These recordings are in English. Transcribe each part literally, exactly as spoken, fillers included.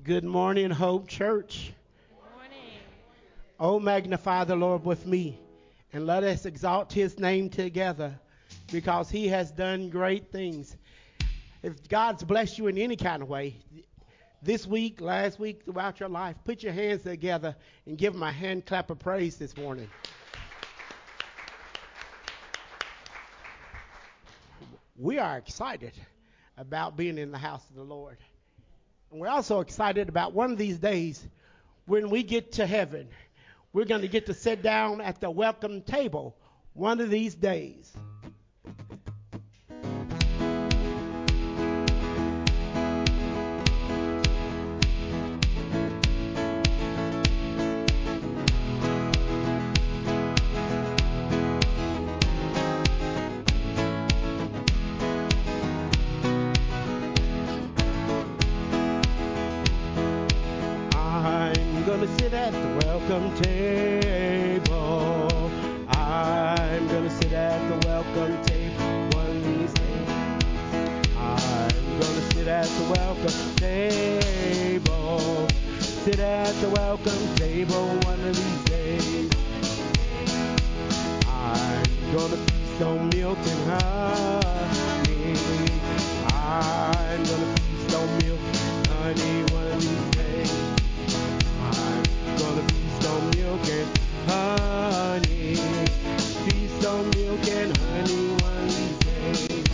Good morning, Hope Church. Good morning. Oh, magnify the Lord with me, and let us exalt his name together, because he has done great things. If God's blessed you in any kind of way, this week, last week, throughout your life, put your hands together and give him a hand clap of praise this morning. We are excited about being in the house of the Lord. And we're also excited about one of these days when we get to heaven. We're going to get to sit down at the welcome table one of these days. Sit at the welcome table. I'm gonna sit at the welcome table one of these days. I'm gonna sit at the welcome table. Sit at the welcome table one of these days. I'm gonna feast on milk and honey. I'm gonna feast on milk and honey one of these days. Gonna feast on milk and honey. Feast on milk and honey one of these days.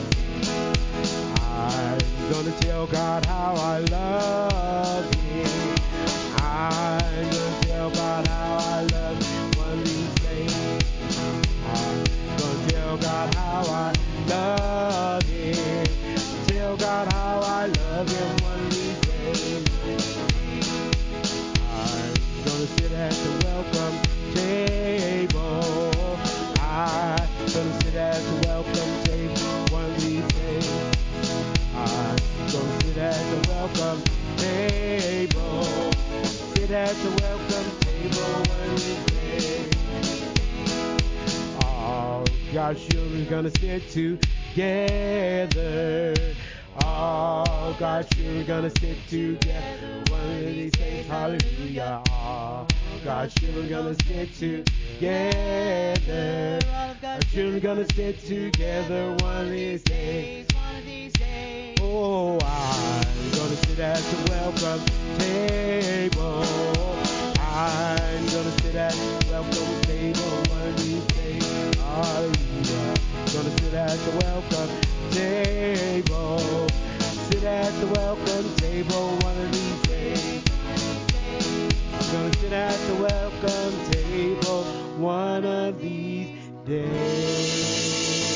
I'm gonna tell God how I love him. I'm gonna tell God how I love him one of these days. I'm gonna tell God how I love him. Tell God how I love him one of these days. Gonna sit at the welcome table. I'm gonna sit at the welcome table one of these days. I'm gonna sit at the welcome table. Sit at the welcome table one of these days. All God's children gonna sit together. All God's children gonna sit together one of these days. Hallelujah. All God's children gonna sit together. Our children gonna sit together one of these days. Oh, I'm gonna sit at the welcome table. I'm gonna sit at the welcome table one of these days. Hallelujah. Gonna sit at the welcome table. Sit at the welcome table one of these days. I'm gonna sit at the welcome table one of these days.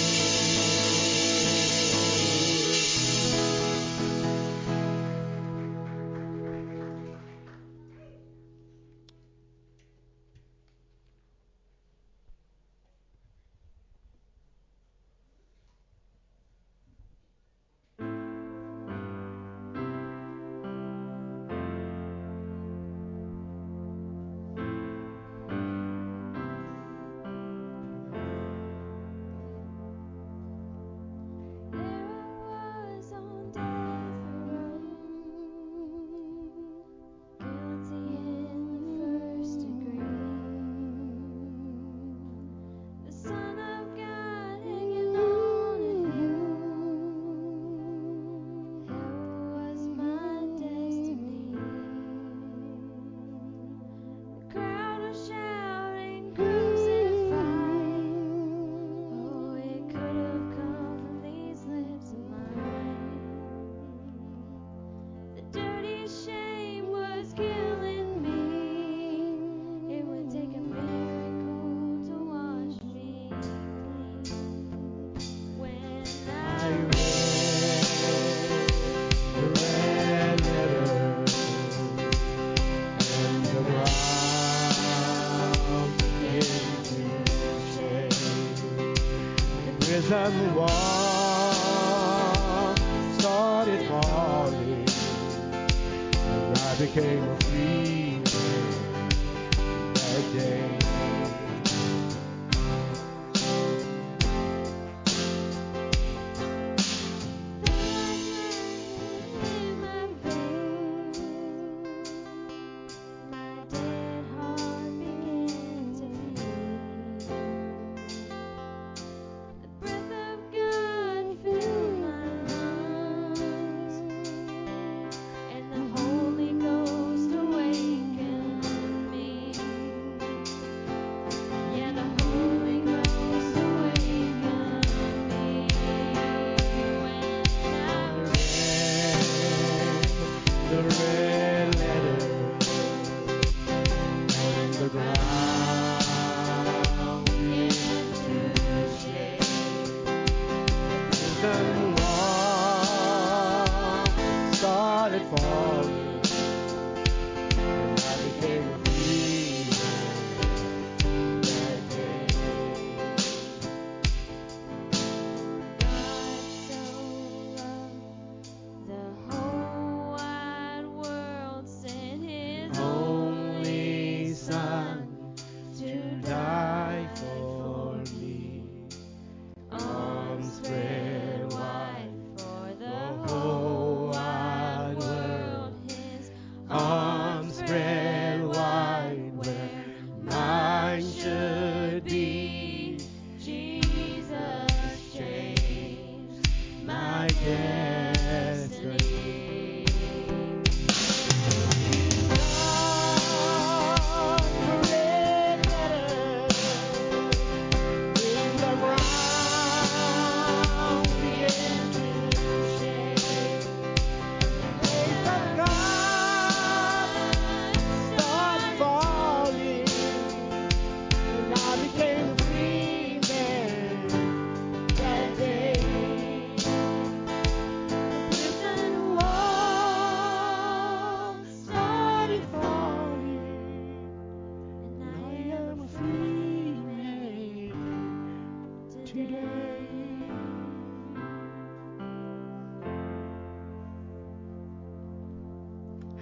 Prison wall started falling, and I became a free man that day.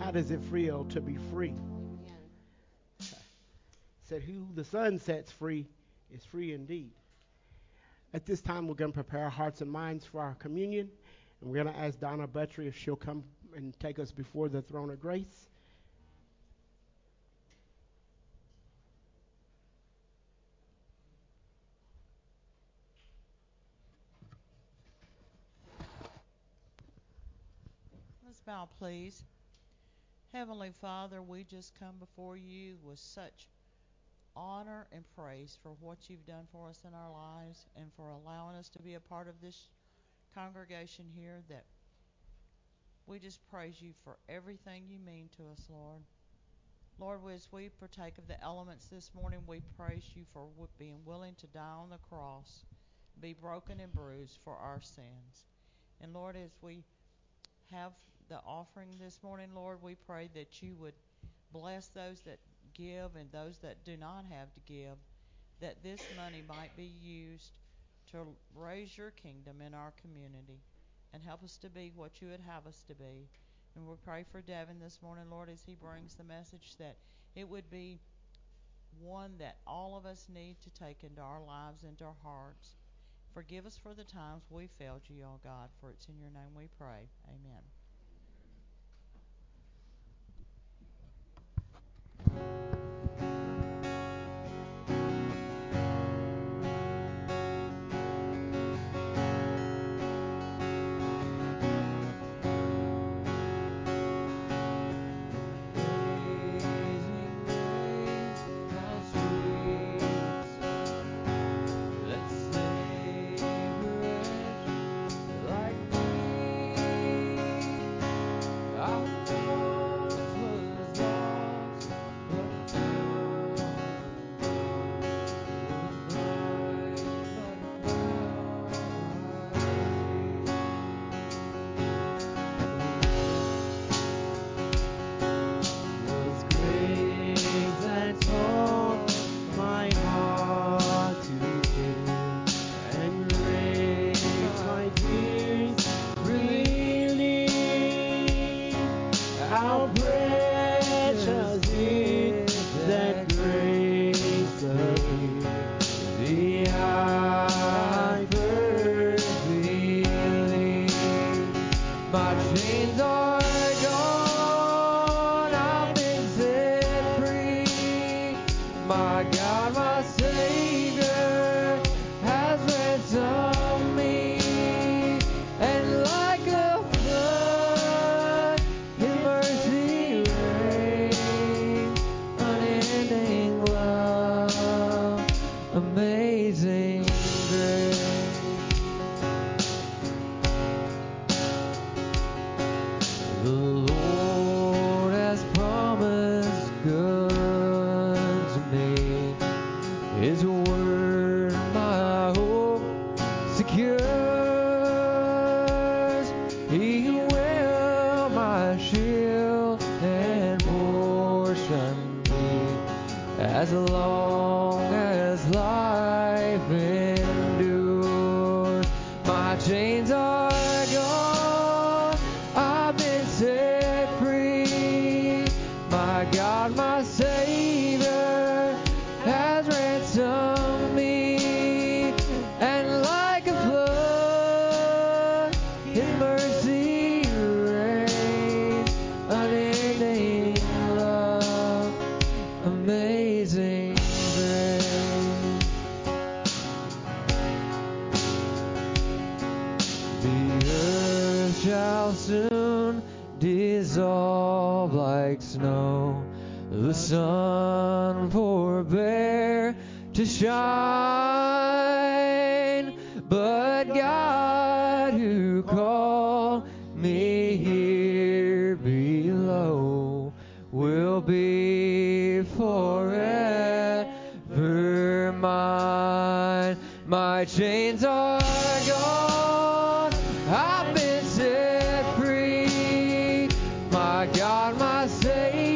how does it feel to be free? Said, who the Son sets free is free indeed. At this time, we're going to prepare our hearts and minds for our communion. And we're going to ask Donna Buttrey if she'll come and take us before the throne of grace. Let's bow, please. Heavenly Father, we just come before you with such honor and praise for what you've done for us in our lives and for allowing us to be a part of this congregation here, that we just praise you for everything you mean to us, Lord. Lord, as we partake of the elements this morning, we praise you for being willing to die on the cross, be broken and bruised for our sins. And Lord, as we have the offering this morning, Lord, we pray that you would bless those that give and those that do not have to give, that this money might be used to raise your kingdom in our community and help us to be what you would have us to be. And we pray for Devin this morning, Lord, as he brings the message, that it would be one that all of us need to take into our lives, into our hearts. Forgive us for the times we failed you, oh God, for it's in your name we pray. Amen.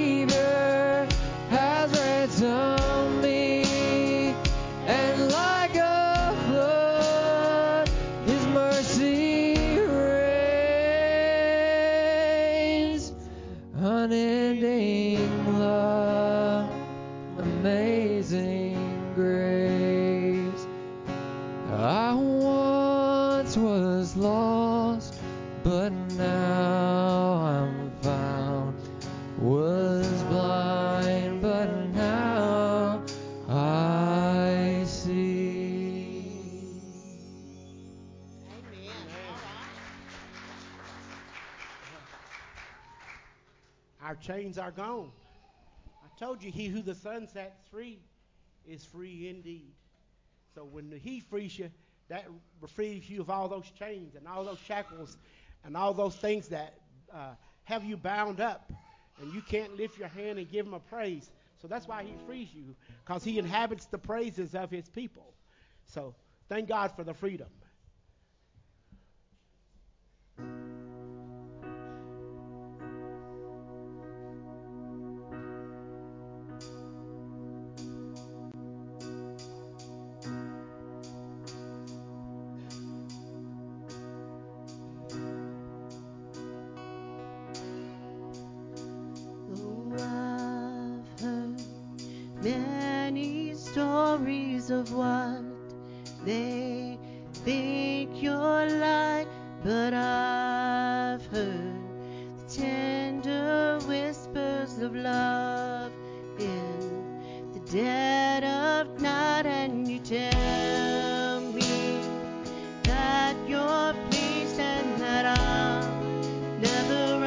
Savior has ransomed me, and like our chains are gone. I told you, he who the Son sets free is free indeed. So when he frees you, that frees you of all those chains and all those shackles and all those things that uh, have you bound up, and you can't lift your hand and give him a praise. So that's why he frees you, because he inhabits the praises of his people. So thank God for the freedom. Many stories of what they think you're like, but I've heard the tender whispers of love in the dead of night, and you tell me that you're pleased and that I'm never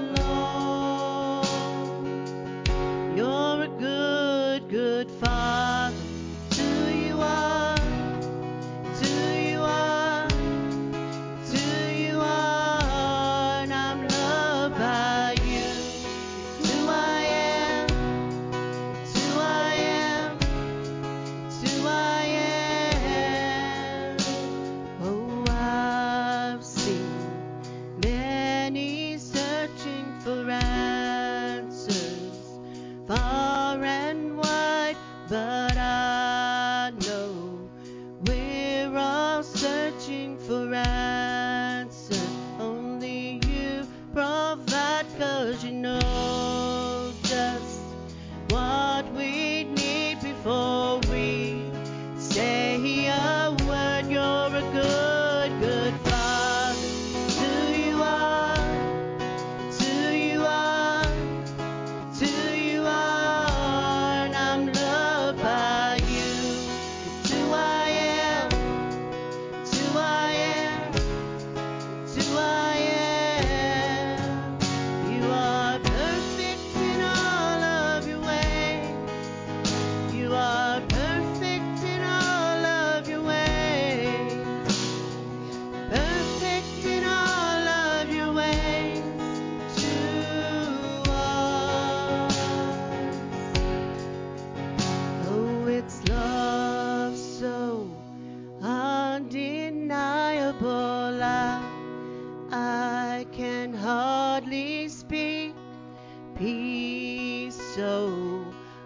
alone. You're a good, good Father. To you are, to you are, to you are, and I'm loved by you. It's who I am, it's who I am, it's who I am. Oh, I've seen many searching for answers far and wide, but I know we're all searching for answers. Only you provide, 'cause you know just what we need before we say a word. You're a good, good Father. To you are, to you are, to you are, and I'm loved by you. It's who I am, it's who I am, it's who I am. You are perfect in all of your ways. You are perfect in all of your ways. Perfect in all of your ways to us. Oh, it's love so undeniable. I, I can hardly speak. Peace so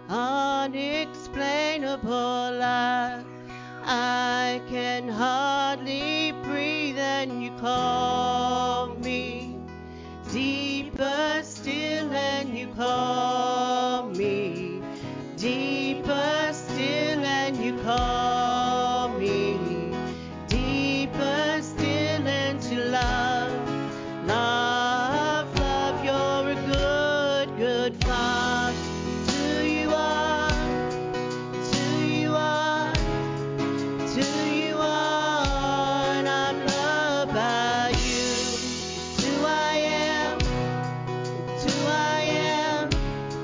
unexplainable. I, I can hardly breathe, and you call me deeper still, and you call me deeper still, and you call me deeper still into love, love, love. You're a good, good Father. To you are, to you are, to you are, and I'm loved by you. It's who I am, it's who I am,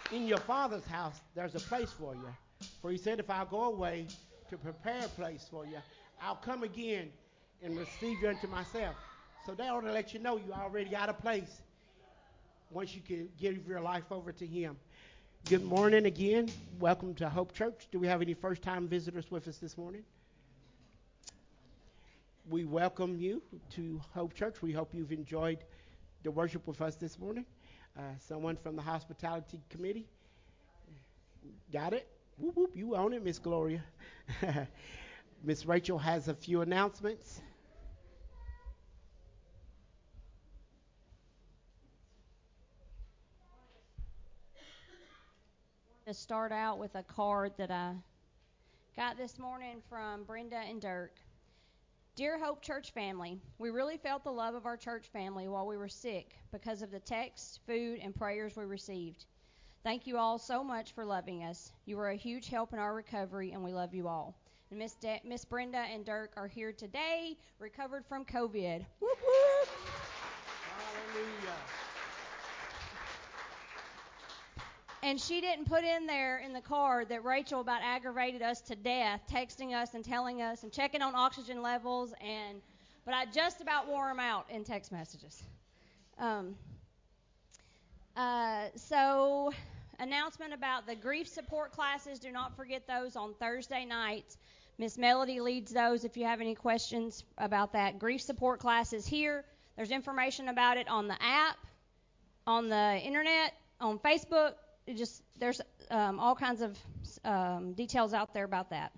in your Father's house, there's a place for you. For he said, if I go away to prepare a place for you, I'll come again and receive you unto myself. So they ought to let you know you already got a place once you can give your life over to him. Good morning again. Welcome to Hope Church. Do we have any first-time visitors with us this morning? We welcome you to Hope Church. We hope you've enjoyed the worship with us this morning. Uh, someone from the hospitality committee. Got it? Whoop, whoop, you own it, Miss Gloria. Miss Rachel has a few announcements. To start out with a card that I got this morning from Brenda and Dirk. Dear Hope Church family, we really felt the love of our church family while we were sick because of the texts, food, and prayers we received. Thank you all so much for loving us. You were a huge help in our recovery, and we love you all. And Miss De- Miss Brenda and Dirk are here today, recovered from COVID. Whoop, whoop. Hallelujah. And she didn't put in there in the card that Rachel about aggravated us to death, texting us and telling us and checking on oxygen levels, and but I just about wore them out in text messages. Um, uh, so, announcement about the grief support classes. Do not forget those on Thursday nights. Miss Melody leads those if you have any questions about that. Grief support classes here. There's information about it on the app, on the internet, on Facebook. It just there's um, all kinds of um, details out there about that.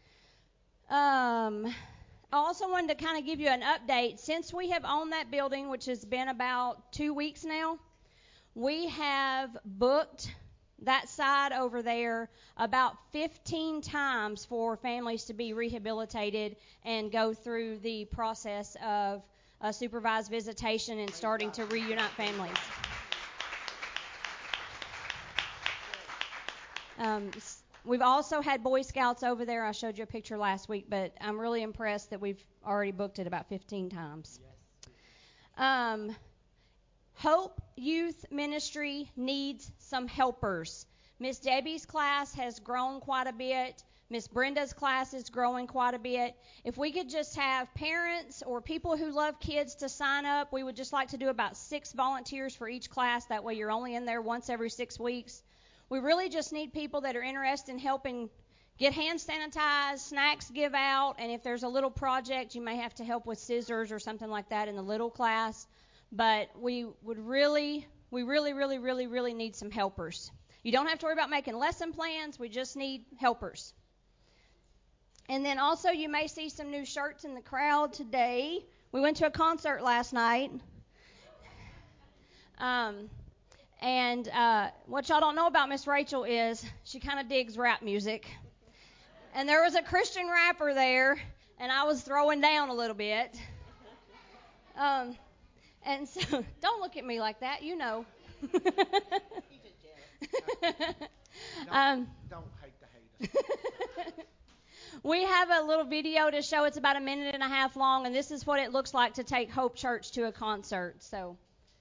Um, I also wanted to kind of give you an update. Since we have owned that building, which has been about two weeks now, we have booked that side over there about fifteen times for families to be rehabilitated and go through the process of a supervised visitation and starting to reunite families. Um, we've also had Boy Scouts over there. I showed you a picture last week, but I'm really impressed that we've already booked it about fifteen times. Um, Hope Youth Ministry needs some helpers. Miss Debbie's class has grown quite a bit. Miss Brenda's class is growing quite a bit. If we could just have parents or people who love kids to sign up, we would just like to do about six volunteers for each class. That way you're only in there once every six weeks. We really just need people that are interested in helping get hand sanitized, snacks give out, and if there's a little project, you may have to help with scissors or something like that in the little class. But we would really, we really, really, really, really need some helpers. You don't have to worry about making lesson plans. We just need helpers. And then also you may see some new shirts in the crowd today. We went to a concert last night. Um... And uh, what y'all don't know about Miss Rachel is she kind of digs rap music. And there was a Christian rapper there, and I was throwing down a little bit. Um, and so, don't look at me like that, you know. um, don't hate the haters. We have a little video to show. It's about a minute and a half long, and this is what it looks like to take Hope Church to a concert. So.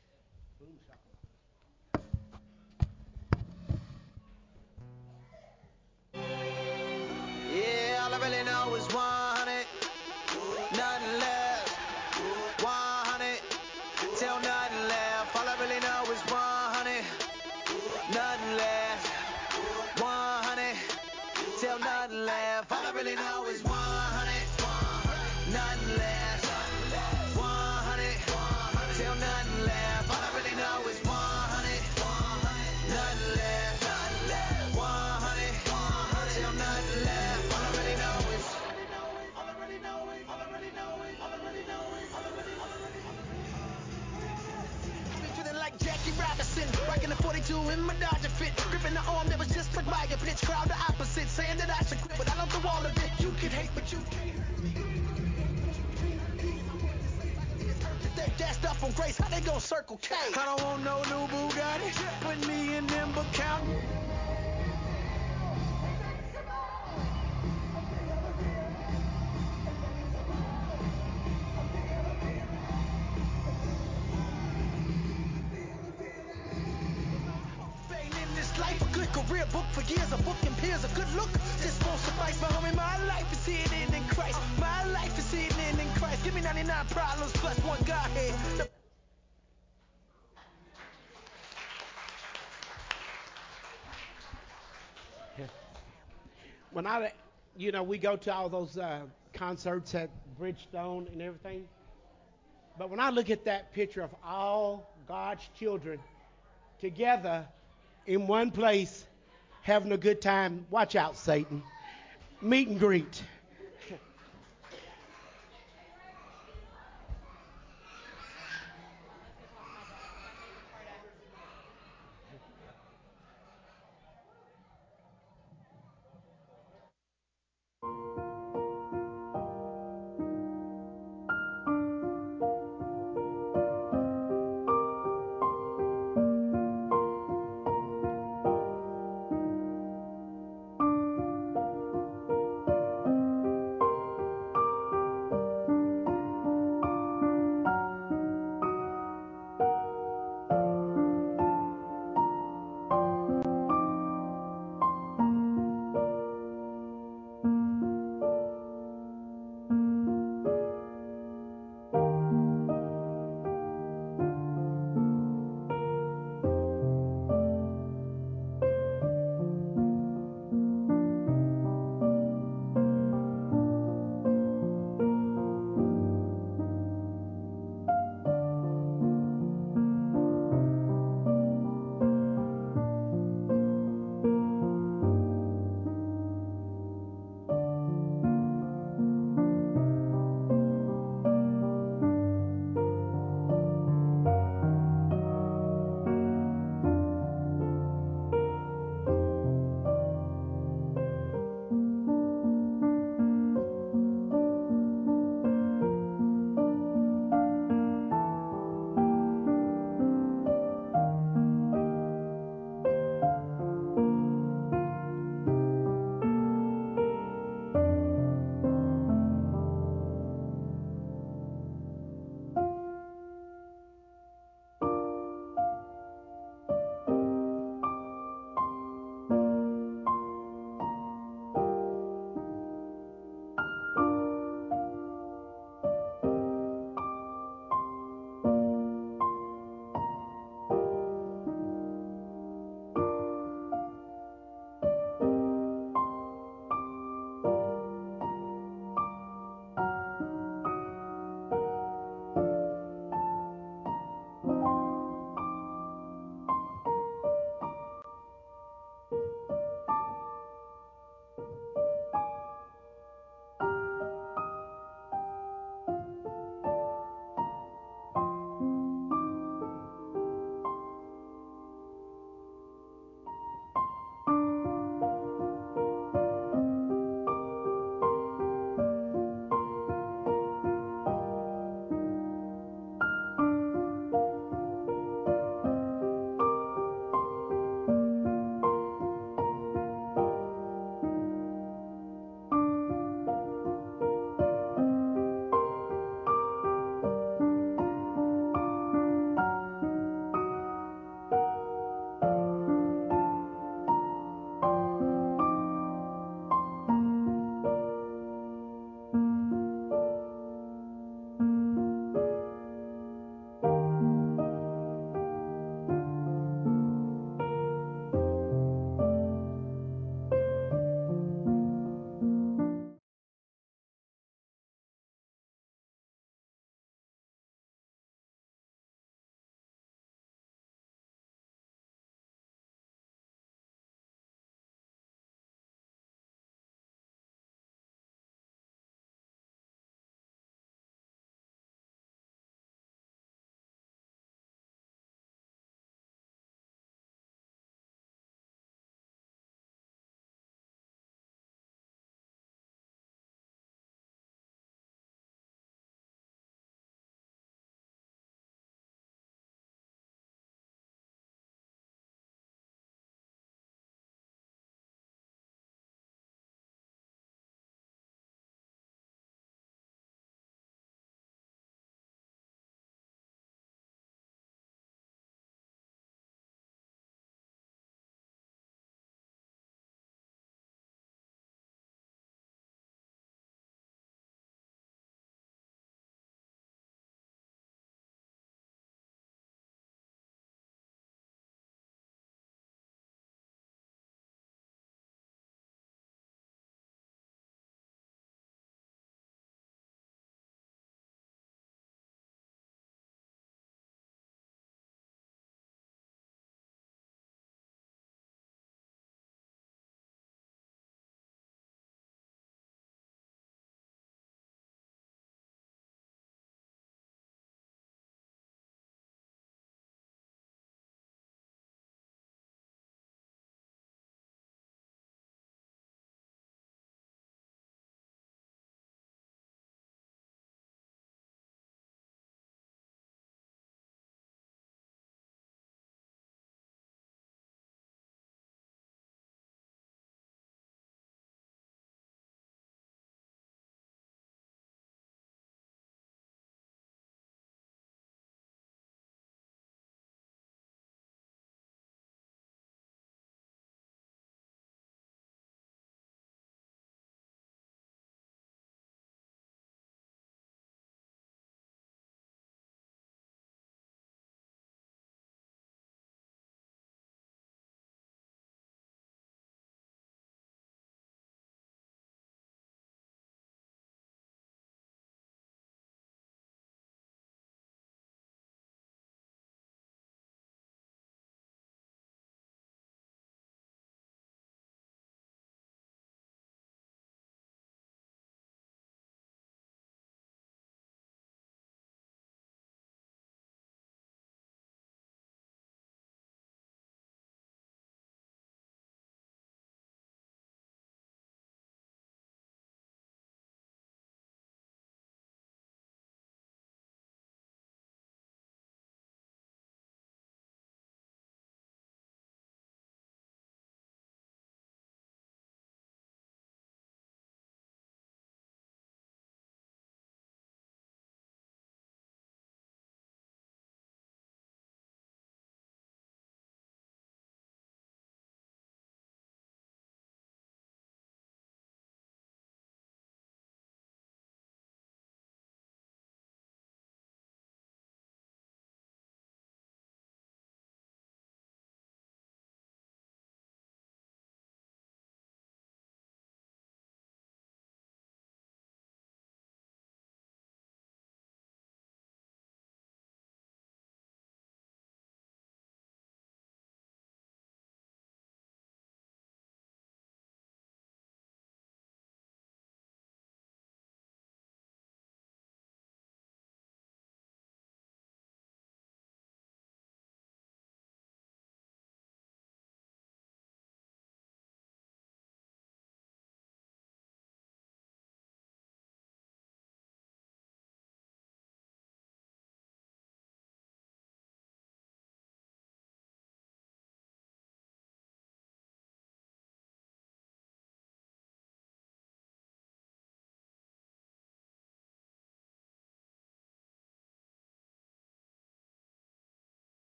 Yeah, all I really know is one hundred, nothing left, one hundred, till nothing left. All I really know is one hundred, nothing left, one hundred, till nothing left. All I really know is one hundred, nothing left, one hundred, till nothing left. All I really know is one hundred, nothing left, one hundred, till nothing left. Like Jackie Robinson, rocking the forty-two in my Dodger fit, gripping the arm that was just took by a pitch. Crowd the opposite, saying that I should quit, but I love the wall of it. You can hate, but you can't hurt me. They dashed up on Grace, how they gon' circle K? I don't want no new Bugatti, put me in them but counting. a book for years, a book and peers, a good look. This won't suffice, but homie, my life is hidden in Christ. My life is hidden in Christ. Give me ninety-nine problems plus one Godhead. The When I, you know, we go to all those uh, concerts at Bridgestone and everything. But when I look at that picture of all God's children together in one place, having a good time, watch out, Satan. Meet and greet.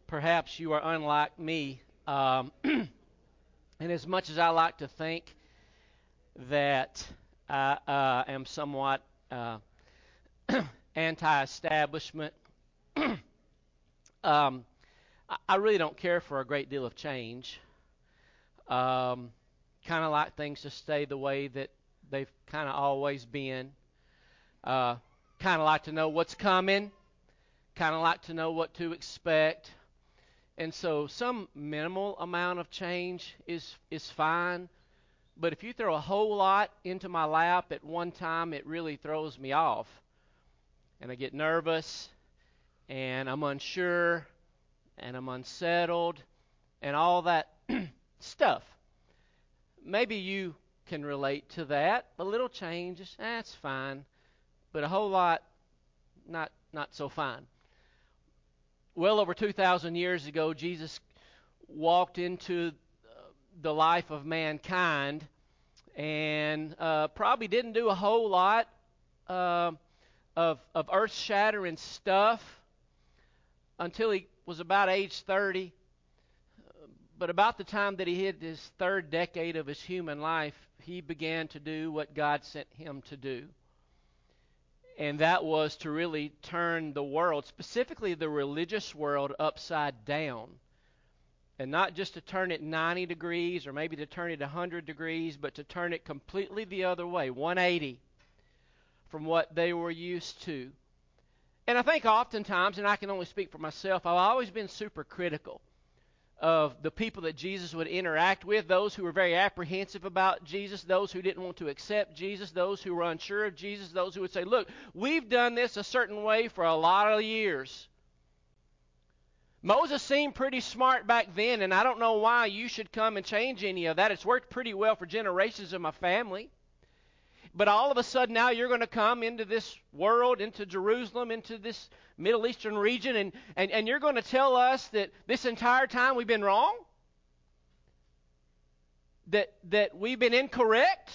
perhaps you are unlike me. Um, and as much as I like to think that I uh, am somewhat uh, anti-establishment, um, I, I really don't care for a great deal of change. Um, kind of like things to stay the way that they've kind of always been. Uh, kind of like to know what's coming. Kind of like to know what to expect. And so some minimal amount of change is is fine. But if you throw a whole lot into my lap at one time, it really throws me off. And I get nervous, and I'm unsure, and I'm unsettled, and all that stuff. Maybe you can relate to that. A little change, that's eh, fine. But a whole lot, not not so fine. Well over two thousand years ago, Jesus walked into the life of mankind and uh, probably didn't do a whole lot uh, of, of earth-shattering stuff until he was about age thirty. But about the time that he hit his third decade of his human life, he began to do what God sent him to do. And that was to really turn the world, specifically the religious world, upside down. And not just to turn it ninety degrees or maybe to turn it one hundred degrees, but to turn it completely the other way, one eighty from what they were used to. And I think oftentimes, and I can only speak for myself, I've always been super critical of the people that Jesus would interact with, those who were very apprehensive about Jesus, those who didn't want to accept Jesus, those who were unsure of Jesus, those who would say, look, we've done this a certain way for a lot of years. Moses seemed pretty smart back then, and I don't know why you should come and change any of that. It's worked pretty well for generations of my family. But all of a sudden now you're going to come into this world, into Jerusalem, into this Middle Eastern region, and, and, and you're going to tell us that this entire time we've been wrong? That, that we've been incorrect?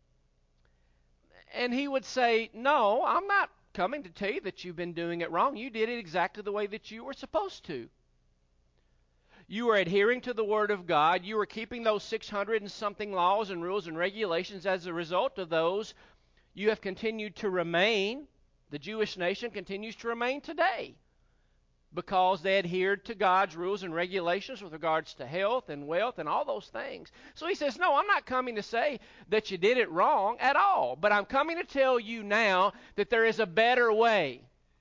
And he would say, no, I'm not coming to tell you that you've been doing it wrong. You did it exactly the way that you were supposed to. You were adhering to the Word of God. You were keeping those six hundred and something laws and rules and regulations. As a result of those, you have continued to remain. The Jewish nation continues to remain today because they adhered to God's rules and regulations with regards to health and wealth and all those things. So he says, no, I'm not coming to say that you did it wrong at all, but I'm coming to tell you now that there is a better way.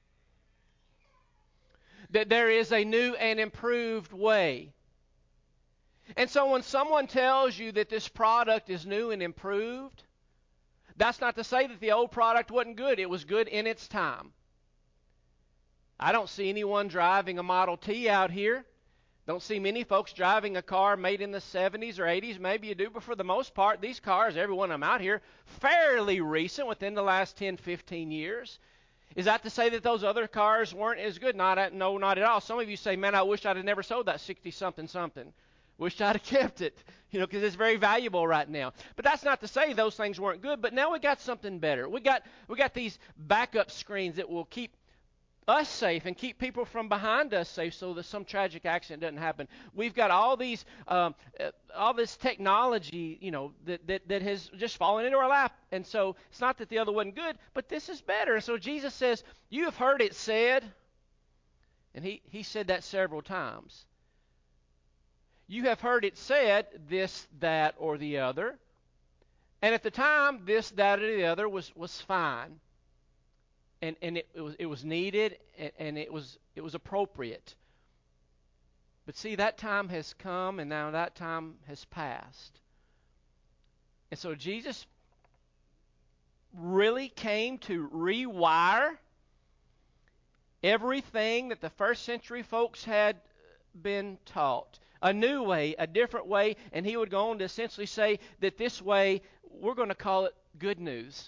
That there is a new and improved way. And so when someone tells you that this product is new and improved, that's not to say that the old product wasn't good. It was good in its time. I don't see anyone driving a Model T out here. Don't see many folks driving a car made in the seventies or eighties. Maybe you do, but for the most part, these cars, every one of them out here, fairly recent, within the last ten, fifteen years. Is that to say that those other cars weren't as good? Not at, no, not at all. Some of you say, man, I wish I'd have never sold that sixty-something something. Wish I'd have kept it, you know, because it's very valuable right now. But that's not to say those things weren't good. But now we got something better. We got we got these backup screens that will keep us safe and keep people from behind us safe so that some tragic accident doesn't happen. We've got all these, um, uh, all this technology, you know, that, that, that has just fallen into our lap. And so it's not that the other wasn't good, but this is better. And so Jesus says, you have heard it said, and he, he said that several times. You have heard it said, this, that, or the other. And at the time, this, that, or the other was, was fine. And, and it, it was it was needed, and, and it was it was appropriate. But see, that time has come, and now that time has passed. And so Jesus really came to rewire everything that the first century folks had been taught. A new way, a different way, and he would go on to essentially say that this way, we're going to call it good news.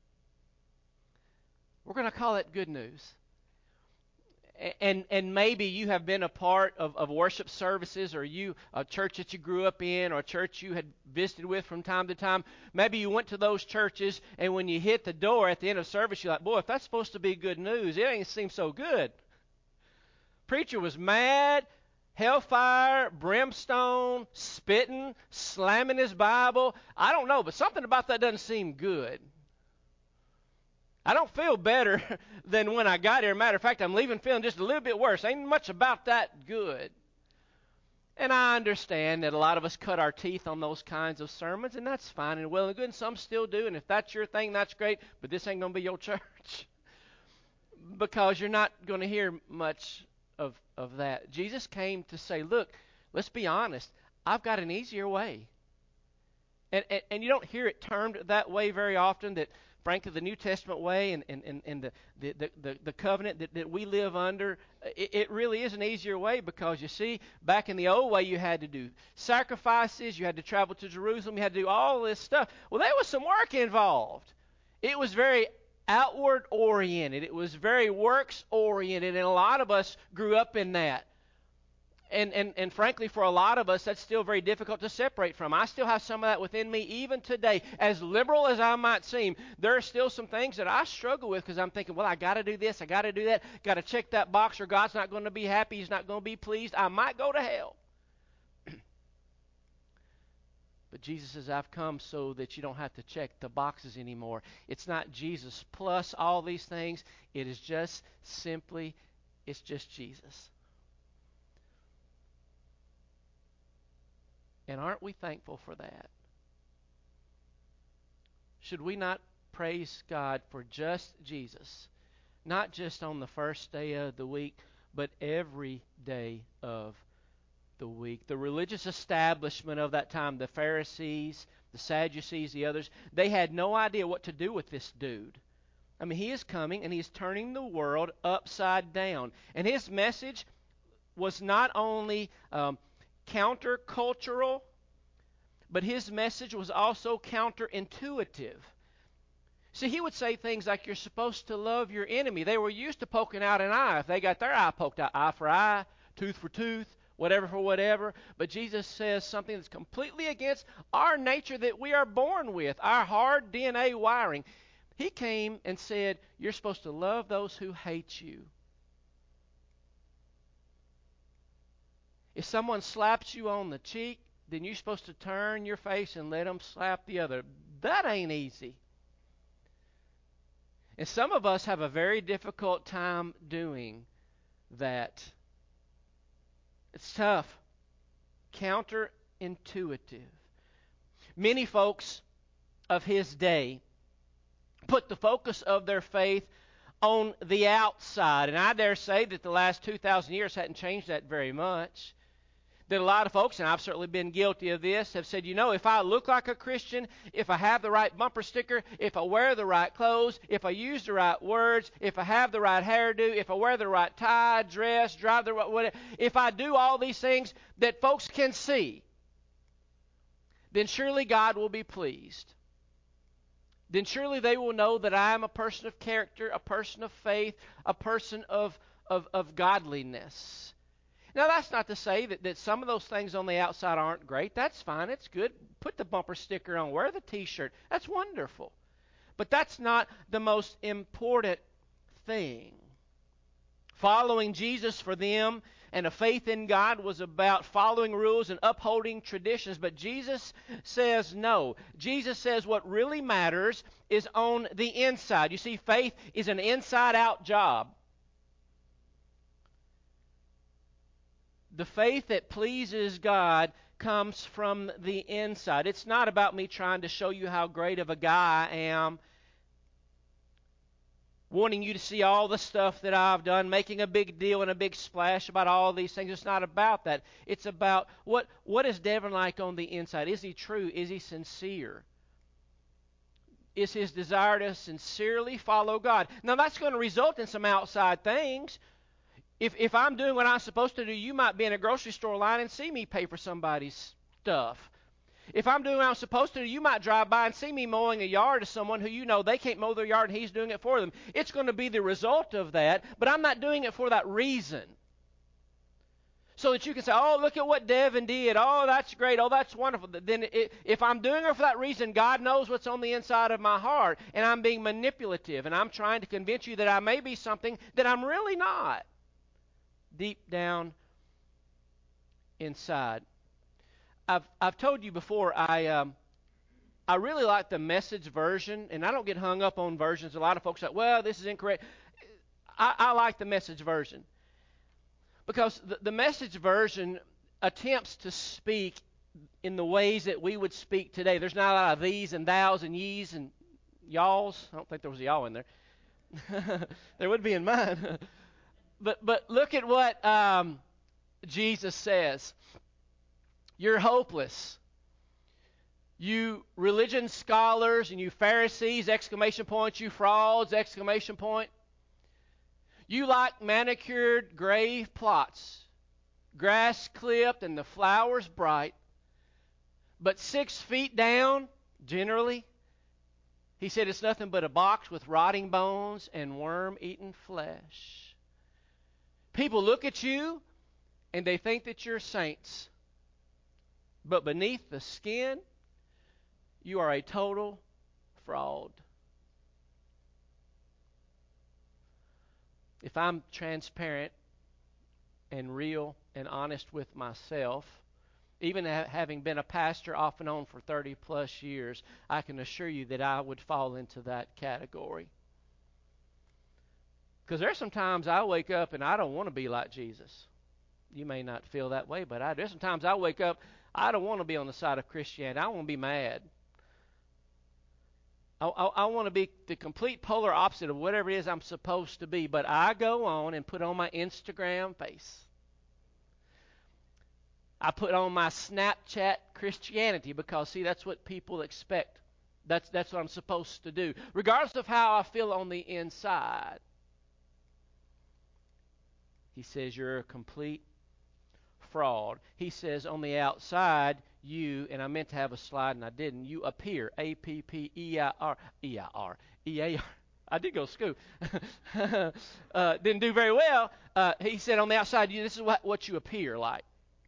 We're going to call it good news. And and maybe you have been a part of, of worship services, or you a church that you grew up in, or a church you had visited with from time to time. Maybe you went to those churches, and when you hit the door at the end of service, you're like, boy, if that's supposed to be good news, it ain't seem so good. Preacher was mad. hellfire, brimstone, spitting, slamming his Bible. I don't know, but something about that doesn't seem good. I don't feel better than when I got here. Matter of fact, I'm leaving feeling just a little bit worse. Ain't much about that good. And I understand that a lot of us cut our teeth on those kinds of sermons, and that's fine and well and good, and some still do. And if that's your thing, that's great, but this ain't going to be your church because you're not going to hear much of, of that. Jesus came to say, look, let's be honest. I've got an easier way. And, and, and you don't hear it termed that way very often, that frankly, the New Testament way and, and, and, and the, the, the, the covenant that, that we live under, it, it really is an easier way because, you see, back in the old way, you had to do sacrifices, you had to travel to Jerusalem, you had to do all this stuff. Well, there was some work involved. It was very outward-oriented. It was very works-oriented, and a lot of us grew up in that. And, and and frankly, for a lot of us, that's still very difficult to separate from. I still have some of that within me even today. As liberal as I might seem, there are still some things that I struggle with because I'm thinking, well, I got to do this, I got to do that, got to check that box or God's not going to be happy, He's not going to be pleased. I might go to hell. But Jesus says, I've come so that you don't have to check the boxes anymore. It's not Jesus plus all these things. It is just simply, it's just Jesus. And aren't we thankful for that? Should we not praise God for just Jesus? Not just on the first day of the week, but every day of the week. The religious establishment of that time, the Pharisees, the Sadducees, the others, they had no idea what to do with this dude. I mean, he is coming and he's turning the world upside down. And his message was not only Um, countercultural, but his message was also counterintuitive. See, he would say things like, you're supposed to love your enemy. They were used to poking out an eye. If they got their eye poked out, eye for eye, tooth for tooth, whatever for whatever. But Jesus says something that's completely against our nature that we are born with, our hard D N A wiring. He came and said, you're supposed to love those who hate you. If someone slaps you on the cheek, then you're supposed to turn your face and let them slap the other. That ain't easy. And some of us have a very difficult time doing that. It's tough. Counterintuitive. Many folks of his day put the focus of their faith on the outside. And I dare say that the last two thousand years hadn't changed that very much. That a lot of folks, and I've certainly been guilty of this, have said, you know, if I look like a Christian, if I have the right bumper sticker, if I wear the right clothes, if I use the right words, if I have the right hairdo, if I wear the right tie, dress, drive the right, whatever, if I do all these things that folks can see, then surely God will be pleased. Then surely they will know that I am a person of character, a person of faith, a person of, of, of godliness. Now, that's not to say that, that some of those things on the outside aren't great. That's fine. It's good. Put the bumper sticker on. Wear the T-shirt. That's wonderful. But that's not the most important thing. Following Jesus for them and a faith in God was about following rules and upholding traditions. But Jesus says no. Jesus says what really matters is on the inside. You see, faith is an inside-out job. The faith that pleases God comes from the inside. It's not about me trying to show you how great of a guy I am, wanting you to see all the stuff that I've done, making a big deal and a big splash about all these things. It's not about that. It's about what, what is Devin like on the inside? Is he true? Is he sincere? Is his desire to sincerely follow God? Now, that's going to result in some outside things. If if I'm doing what I'm supposed to do, you might be in a grocery store line and see me pay for somebody's stuff. If I'm doing what I'm supposed to do, you might drive by and see me mowing a yard of someone who you know they can't mow their yard and he's doing it for them. It's going to be the result of that, but I'm not doing it for that reason. So that you can say, oh, look at what Devin did. Oh, that's great. Oh, that's wonderful. Then it, if I'm doing it for that reason, God knows what's on the inside of my heart, and I'm being manipulative, and I'm trying to convince you that I may be something that I'm really not. Deep down inside. I've I've told you before, I um, I really like the Message version, and I don't get hung up on versions. A lot of folks are like, well, this is incorrect. I, I like the Message version because the, the Message version attempts to speak in the ways that we would speak today. There's not a lot of these and thous and ye's and y'alls. I don't think there was a y'all in there. There would be in mine. but but look at what um, Jesus says. You're hopeless. You religion scholars and you Pharisees, exclamation point, you frauds, exclamation point. You like manicured grave plots, grass clipped and the flowers bright, but six feet down, generally, he said it's nothing but a box with rotting bones and worm-eaten flesh. People look at you and they think that you're saints, but beneath the skin, you are a total fraud. If I'm transparent and real and honest with myself, even ha- having been a pastor off and on for thirty plus years, I can assure you that I would fall into that category. Because there's some times I wake up and I don't want to be like Jesus. You may not feel that way, but I do. There's some times I wake up, I don't want to be on the side of Christianity. I want to be mad. I, I, I want to be the complete polar opposite of whatever it is I'm supposed to be. But I go on and put on my Instagram face. I put on my Snapchat Christianity because, see, that's what people expect. That's, that's what I'm supposed to do, regardless of how I feel on the inside. He says you're a complete fraud. He says on the outside, you, and I meant to have a slide and I didn't, you appear, A P P E I R, E I R, E A R. I did go to school. uh, didn't do very well. Uh, he said on the outside, you, this is what, what you appear like.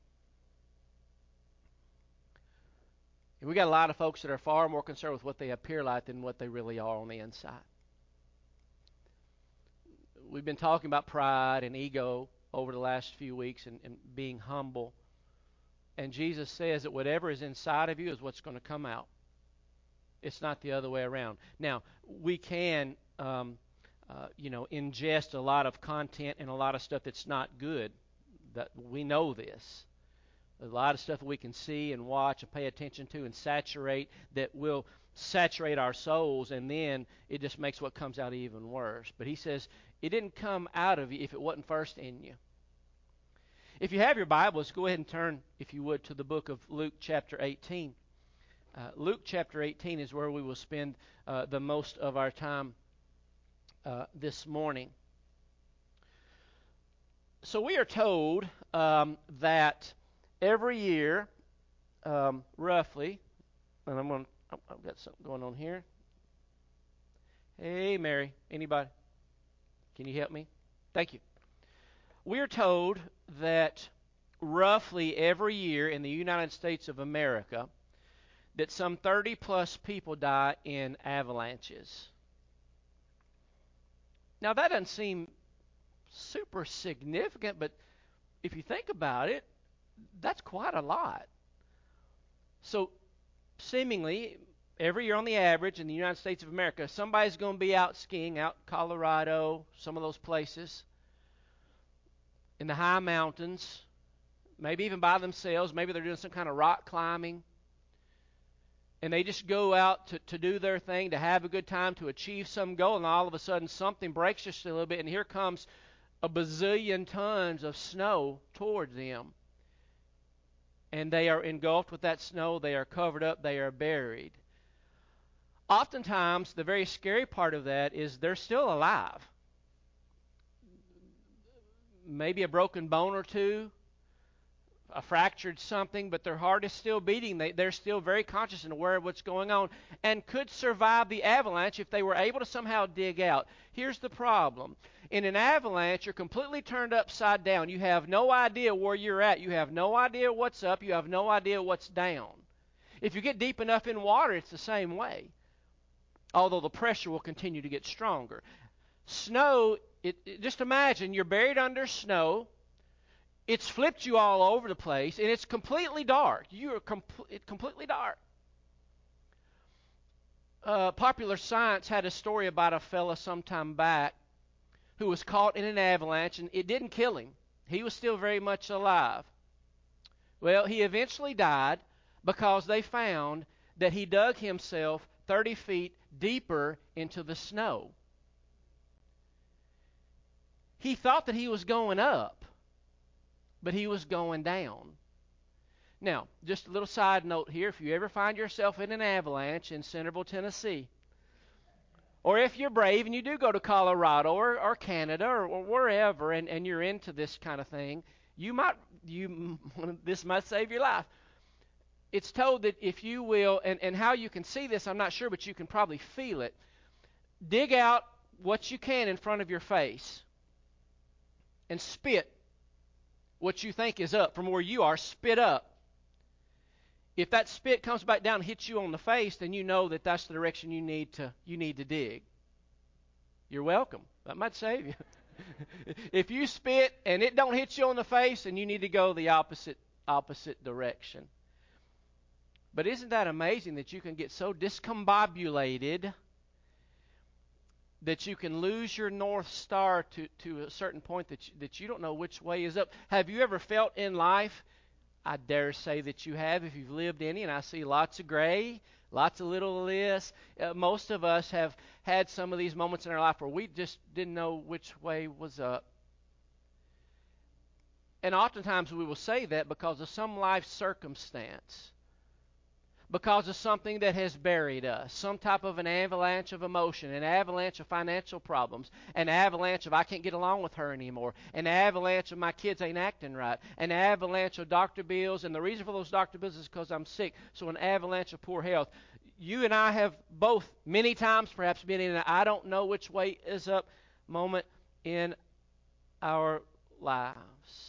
And we got a lot of folks that are far more concerned with what they appear like than what they really are on the inside. We've been talking about pride and ego over the last few weeks and, and being humble. And Jesus says that whatever is inside of you is what's going to come out. It's not the other way around. Now, we can, um, uh, you know, ingest a lot of content and a lot of stuff that's not good. That we know this. A lot of stuff that we can see and watch and pay attention to and saturate that will saturate our souls, and then it just makes what comes out even worse. But he says it didn't come out of you if it wasn't first in you. If you have your Bibles, go ahead and turn, if you would, to the book of Luke chapter eighteen. Uh, Luke chapter eighteen is where we will spend uh, the most of our time uh, this morning. So we are told um, that every year, um, roughly, and I'm going to, I've got something going on here. Hey, Mary, anybody? Can you help me? Thank you. We're told that roughly every year in the United States of America that some thirty plus people die in avalanches. Now that doesn't seem super significant, but if you think about it, that's quite a lot. So seemingly every year on the average in the United States of America, somebody's going to be out skiing, out in Colorado, some of those places, in the high mountains, maybe even by themselves. Maybe they're doing some kind of rock climbing. And they just go out to, to do their thing, to have a good time, to achieve some goal, and all of a sudden something breaks just a little bit, and here comes a bazillion tons of snow towards them. And they are engulfed with that snow, they are covered up, they are buried. Oftentimes, the very scary part of that is they're still alive. Maybe a broken bone or two, a fractured something, but their heart is still beating. They, they're still very conscious and aware of what's going on and could survive the avalanche if they were able to somehow dig out. Here's the problem. In an avalanche, you're completely turned upside down. You have no idea where you're at. You have no idea what's up. You have no idea what's down. If you get deep enough in water, it's the same way, although the pressure will continue to get stronger. Snow, it, it, just imagine you're buried under snow. It's flipped you all over the place, and it's completely dark. You are com- completely dark. Uh, Popular Science had a story about a fella sometime back who was caught in an avalanche, and it didn't kill him. He was still very much alive. Well, he eventually died because they found that he dug himself thirty feet deeper into the snow. He thought that he was going up, but he was going down. Now, just a little side note here. If you ever find yourself in an avalanche in Centerville, Tennessee, or if you're brave and you do go to Colorado or, or Canada or, or wherever, and, and you're into this kind of thing, you might you this might save your life. It's told that if you will, and, and how you can see this, I'm not sure, but you can probably feel it. Dig out what you can in front of your face and spit what you think is up from where you are. Spit up. If that spit comes back down and hits you on the face, then you know that that's the direction you need to you need to dig. You're welcome. That might save you. If you spit and it don't hit you on the face, then you need to go the opposite opposite direction. But isn't that amazing that you can get so discombobulated that you can lose your North Star to, to a certain point that you, that you don't know which way is up? Have you ever felt in life? I dare say that you have if you've lived any, and I see lots of gray, lots of little of this. Uh, most of us have had some of these moments in our life where we just didn't know which way was up. And oftentimes we will say that because of some life circumstance, because of something that has buried us, some type of an avalanche of emotion, an avalanche of financial problems, an avalanche of I can't get along with her anymore, an avalanche of my kids ain't acting right, an avalanche of doctor bills, and the reason for those doctor bills is because I'm sick, so an avalanche of poor health. You and I have both many times perhaps been in an I don't know which way is up moment in our lives.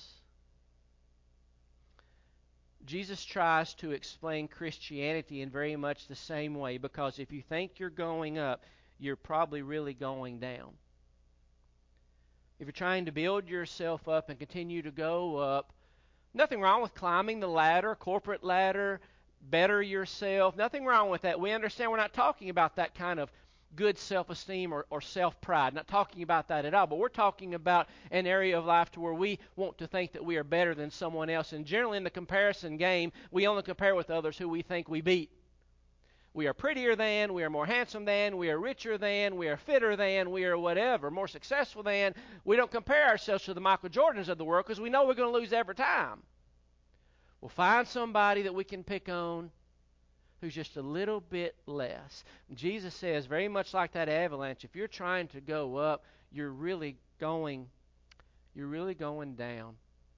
Jesus tries to explain Christianity in very much the same way, because if you think you're going up, you're probably really going down. If you're trying to build yourself up and continue to go up, nothing wrong with climbing the ladder, corporate ladder, better yourself. Nothing wrong with that. We understand we're not talking about that kind of good self-esteem or, or self-pride. Not talking about that at all, but we're talking about an area of life to where we want to think that we are better than someone else. And generally in the comparison game, we only compare with others who we think we beat. We are prettier than, we are more handsome than, we are richer than, we are fitter than, we are whatever, more successful than. We don't compare ourselves to the Michael Jordans of the world because we know we're going to lose every time. We'll find somebody that we can pick on who's just a little bit less. Jesus says, very much like that avalanche, if you're trying to go up, you're really going, you're really going down.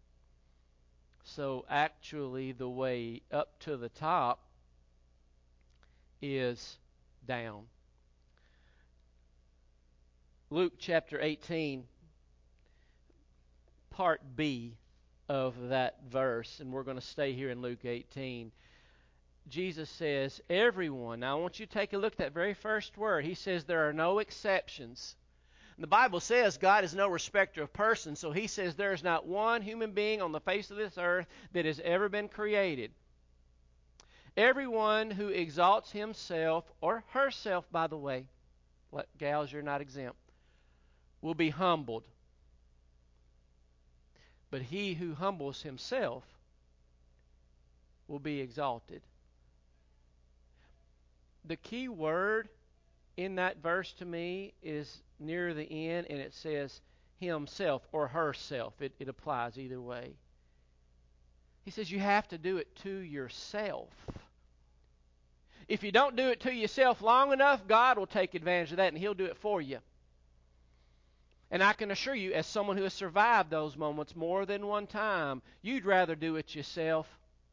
So actually the way up to the top is down. Luke chapter eighteen, part B of that verse, and we're going to stay here in Luke eighteen. Jesus says, everyone. Now I want you to take a look at that very first word. He says there are no exceptions. And the Bible says God is no respecter of persons, so he says there is not one human being on the face of this earth that has ever been created. Everyone who exalts himself, or herself, by the way, what, gals, you're not exempt, will be humbled. But he who humbles himself will be exalted. The key word in that verse to me is near the end, and it says himself or herself. It, it applies either way. He says you have to do it to yourself. If you don't do it to yourself long enough, God will take advantage of that, and he'll do it for you. And I can assure you, as someone who has survived those moments more than one time, you'd rather do it yourself.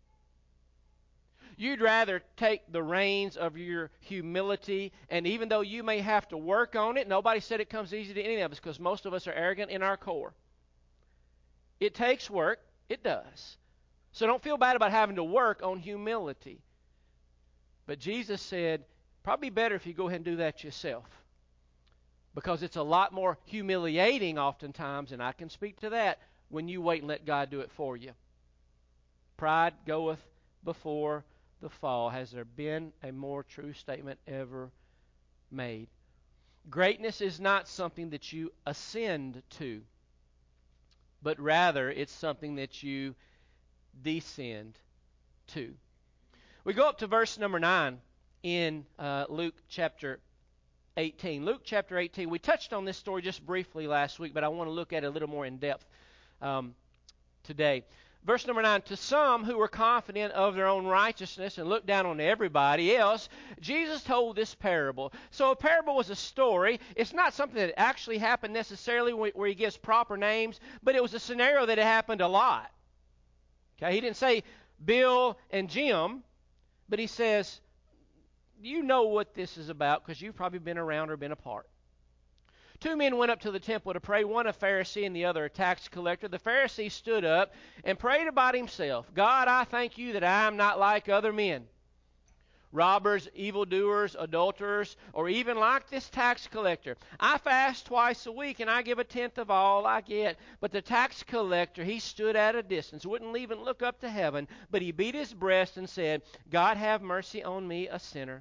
You'd rather take the reins of your humility, and even though you may have to work on it, nobody said it comes easy to any of us because most of us are arrogant in our core. It takes work. It does. So don't feel bad about having to work on humility. But Jesus said, probably better if you go ahead and do that yourself, because it's a lot more humiliating oftentimes, and I can speak to that, when you wait and let God do it for you. Pride goeth before the fall. Has there been a more true statement ever made? Greatness is not something that you ascend to, but rather it's something that you descend to. We go up to verse number nine in uh, Luke chapter eighteen. Luke chapter eighteen. We touched on this story just briefly last week, but I want to look at it a little more in depth um, today. Verse number nine, to some who were confident of their own righteousness and looked down on everybody else, Jesus told this parable. So a parable was a story. It's not something that actually happened necessarily where he gives proper names, but it was a scenario that had happened a lot. Okay, he didn't say Bill and Jim, but he says, you know what this is about because you've probably been around or been a part. Two men went up to the temple to pray, one a Pharisee and the other a tax collector. The Pharisee stood up and prayed about himself. God, I thank you that I am not like other men, robbers, evildoers, adulterers, or even like this tax collector. I fast twice a week and I give a tenth of all I get. But the tax collector, he stood at a distance, wouldn't even look up to heaven, but he beat his breast and said, God, have mercy on me, a sinner.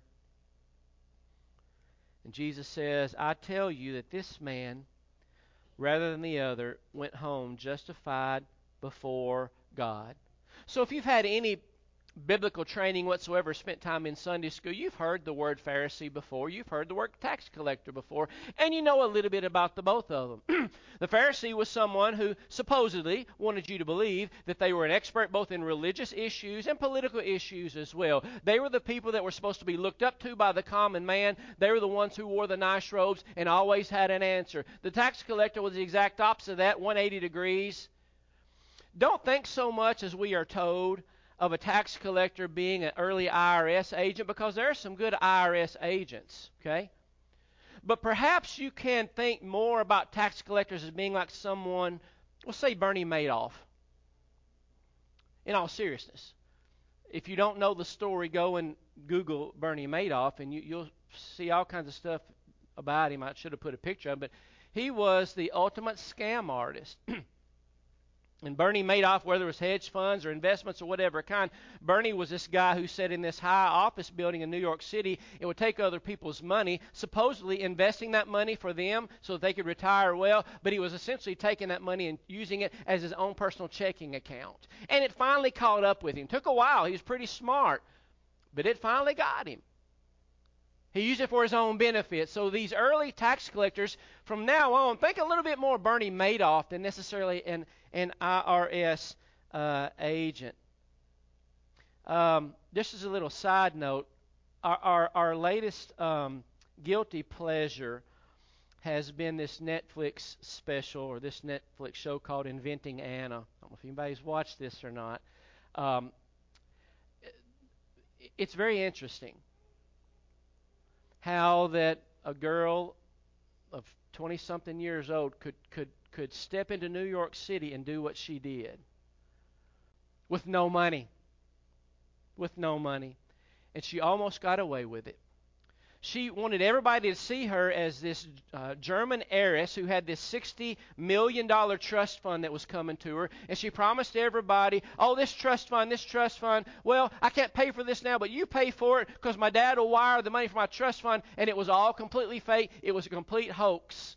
And Jesus says, I tell you that this man, rather than the other, went home justified before God. So if you've had any biblical training whatsoever, spent time in Sunday school, you've heard the word Pharisee before, you've heard the word tax collector before, and you know a little bit about the both of them. The Pharisee was someone who supposedly wanted you to believe that they were an expert both in religious issues and political issues as well. They were the people that were supposed to be looked up to by the common man. They were the ones who wore the nice robes and always had an answer. The tax collector was the exact opposite of that, one hundred eighty degrees. Don't think so much as we are told of a tax collector being an early I R S agent, because there are some good I R S agents, okay? But perhaps you can think more about tax collectors as being like someone, we'll say Bernie Madoff. In all seriousness, if you don't know the story, go and Google Bernie Madoff, and you, you'll see all kinds of stuff about him. I should have put a picture of him, but he was the ultimate scam artist. And Bernie Madoff, whether it was hedge funds or investments or whatever kind, Bernie was this guy who sat in this high office building in New York City and would take other people's money, supposedly investing that money for them so that they could retire well, but he was essentially taking that money and using it as his own personal checking account. And it finally caught up with him. Took a while. He was pretty smart, but it finally got him. He used it for his own benefit. So these early tax collectors, from now on, think a little bit more Bernie Madoff than necessarily an, an I R S uh, agent. Um, just as a little side note, our, our, our latest um, guilty pleasure has been this Netflix special, or this Netflix show called Inventing Anna. I don't know if anybody's watched this or not. Um, it's very interesting how that a girl of twenty-something years old could, could, could step into New York City and do what she did with no money. With no money. And she almost got away with it. She wanted everybody to see her as this uh, German heiress who had this sixty million dollars trust fund that was coming to her. And she promised everybody, oh, this trust fund, this trust fund, well, I can't pay for this now, but you pay for it because my dad will wire the money for my trust fund. And it was all completely fake. It was a complete hoax.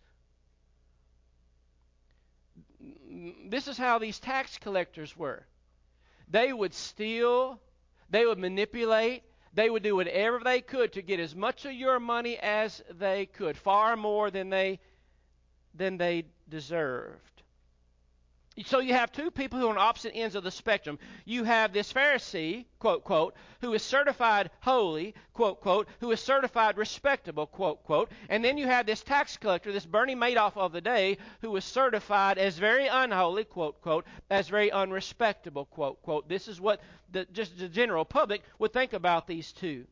This is how these tax collectors were. They would steal, they would manipulate, they would do whatever they could to get as much of your money as they could, far more than they than they deserved. So you have two people who are on opposite ends of the spectrum. You have this Pharisee, quote, quote, who is certified holy, quote, quote, who is certified respectable, quote, quote. And then you have this tax collector, this Bernie Madoff of the day, who is certified as very unholy, quote, quote, as very unrespectable, quote, quote. This is what the, just the general public would think about these two.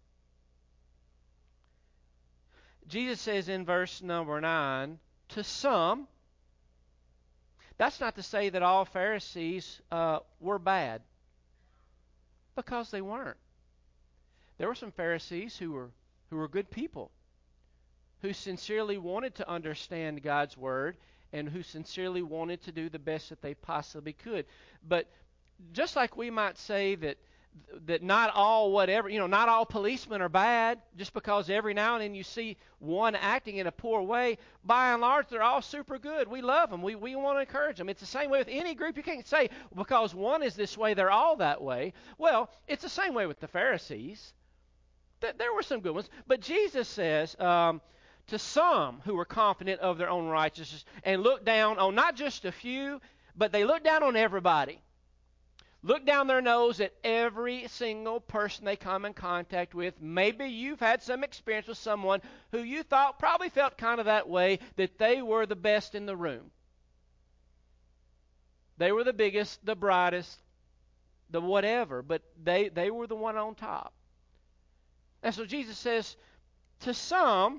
Jesus says in verse number nine, to some. That's not to say that all Pharisees uh, were bad, because they weren't. There were some Pharisees who were who were good people, who sincerely wanted to understand God's Word and who sincerely wanted to do the best that they possibly could. But just like we might say that that not all whatever, you know, not all policemen are bad, just because every now and then you see one acting in a poor way, by and large, they're all super good. We love them. We, we want to encourage them. It's the same way with any group. You can't say because one is this way, they're all that way. Well, it's the same way with the Pharisees. There were some good ones. But Jesus says, um, to some who were confident of their own righteousness and looked down on not just a few, but they looked down on everybody. Look down their nose at every single person they come in contact with. Maybe you've had some experience with someone who you thought probably felt kind of that way, that they were the best in the room. They were the biggest, the brightest, the whatever, but they, they were the one on top. And so Jesus says, to some,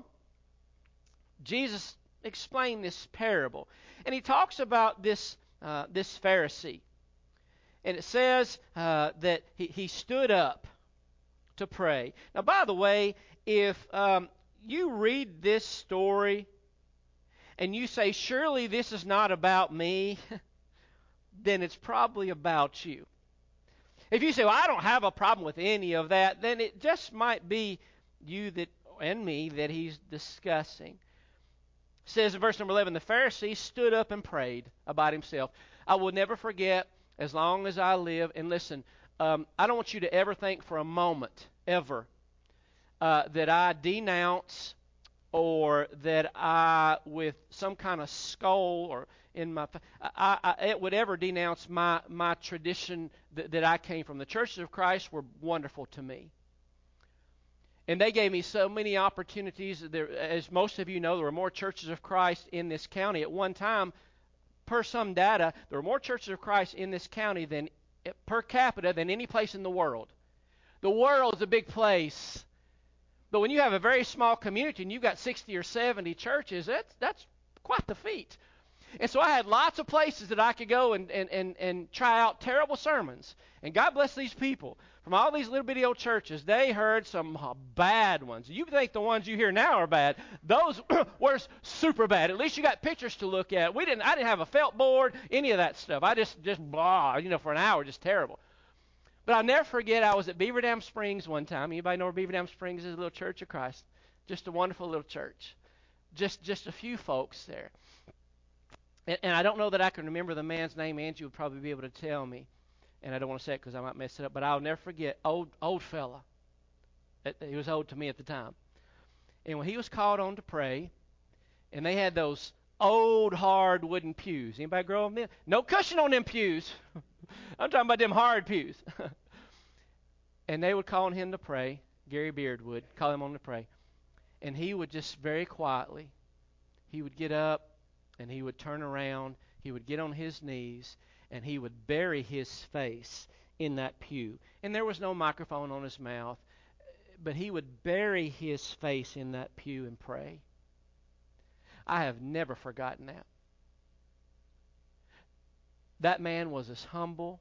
Jesus explained this parable. And he talks about this, uh, this Pharisee. And it says uh, that he, he stood up to pray. Now, by the way, if um, you read this story and you say, surely this is not about me, then it's probably about you. If you say, well, I don't have a problem with any of that, then it just might be you that and me that he's discussing. It says in verse number eleven, the Pharisee stood up and prayed about himself. I will never forget, as long as I live, and listen, um, I don't want you to ever think for a moment, ever, uh, that I denounce or that I, with some kind of skull or in my, I, I, it would ever denounce my, my tradition that, that I came from. The churches of Christ were wonderful to me. And they gave me so many opportunities. There, as most of you know, there were more churches of Christ in this county. At one time, per some data, there were more churches of Christ in this county than per capita than any place in the world. The world is a big place. But when you have a very small community and you've got sixty or seventy churches, that's, that's quite the feat. And so I had lots of places that I could go and, and, and, and try out terrible sermons. And God bless these people. From all these little bitty old churches, they heard some bad ones. You think the ones you hear now are bad. Those were super bad. At least you got pictures to look at. We didn't. I didn't have a felt board, any of that stuff. I just, just blah, you know, for an hour, just terrible. But I'll never forget, I was at Beaver Dam Springs one time. Anybody know where Beaver Dam Springs is? A little church of Christ. Just a wonderful little church. Just, just a few folks there. And, and I don't know that I can remember the man's name. Angie would probably be able to tell me. And I don't want to say it because I might mess it up. But I'll never forget, old old fella. He was old to me at the time. And when he was called on to pray, and they had those old, hard wooden pews. Anybody grow up then? No cushion on them pews. I'm talking about them hard pews. And they would call on him to pray. Gary Beard would call him on to pray. And he would just very quietly, he would get up and he would turn around. He would get on his knees and he would bury his face in that pew. And there was no microphone on his mouth, but he would bury his face in that pew and pray. I have never forgotten that. That man was as humble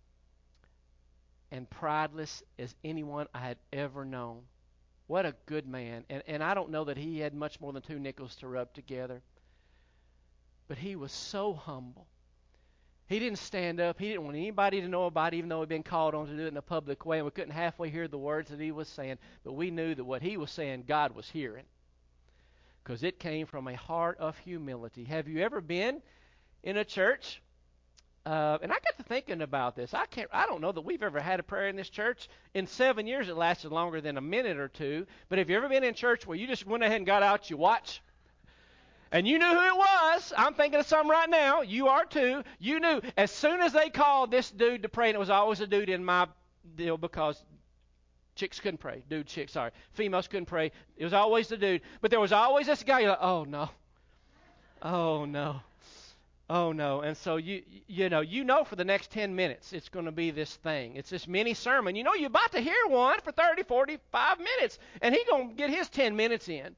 and prideless as anyone I had ever known. What a good man. And, and I don't know that he had much more than two nickels to rub together. But he was so humble. He didn't stand up. He didn't want anybody to know about it, even though he'd been called on to do it in a public way. And we couldn't halfway hear the words that he was saying. But we knew that what he was saying, God was hearing. Because it came from a heart of humility. Have you ever been in a church? Uh, and I got to thinking about this. I can't. I don't know that we've ever had a prayer in this church. In seven years, it lasted longer than a minute or two. But have you ever been in church where you just went ahead and got out your watch? And you knew who it was. I'm thinking of some right now. You are too. You knew as soon as they called this dude to pray, and it was always a dude in my deal because chicks couldn't pray. Dude, chick, sorry. Females couldn't pray. It was always the dude. But there was always this guy. You're like, oh, no. Oh, no. Oh, no. And so, you you know, you know for the next ten minutes it's going to be this thing. It's this mini sermon. You know you're about to hear one for thirty, forty-five minutes. And he's going to get his ten minutes in.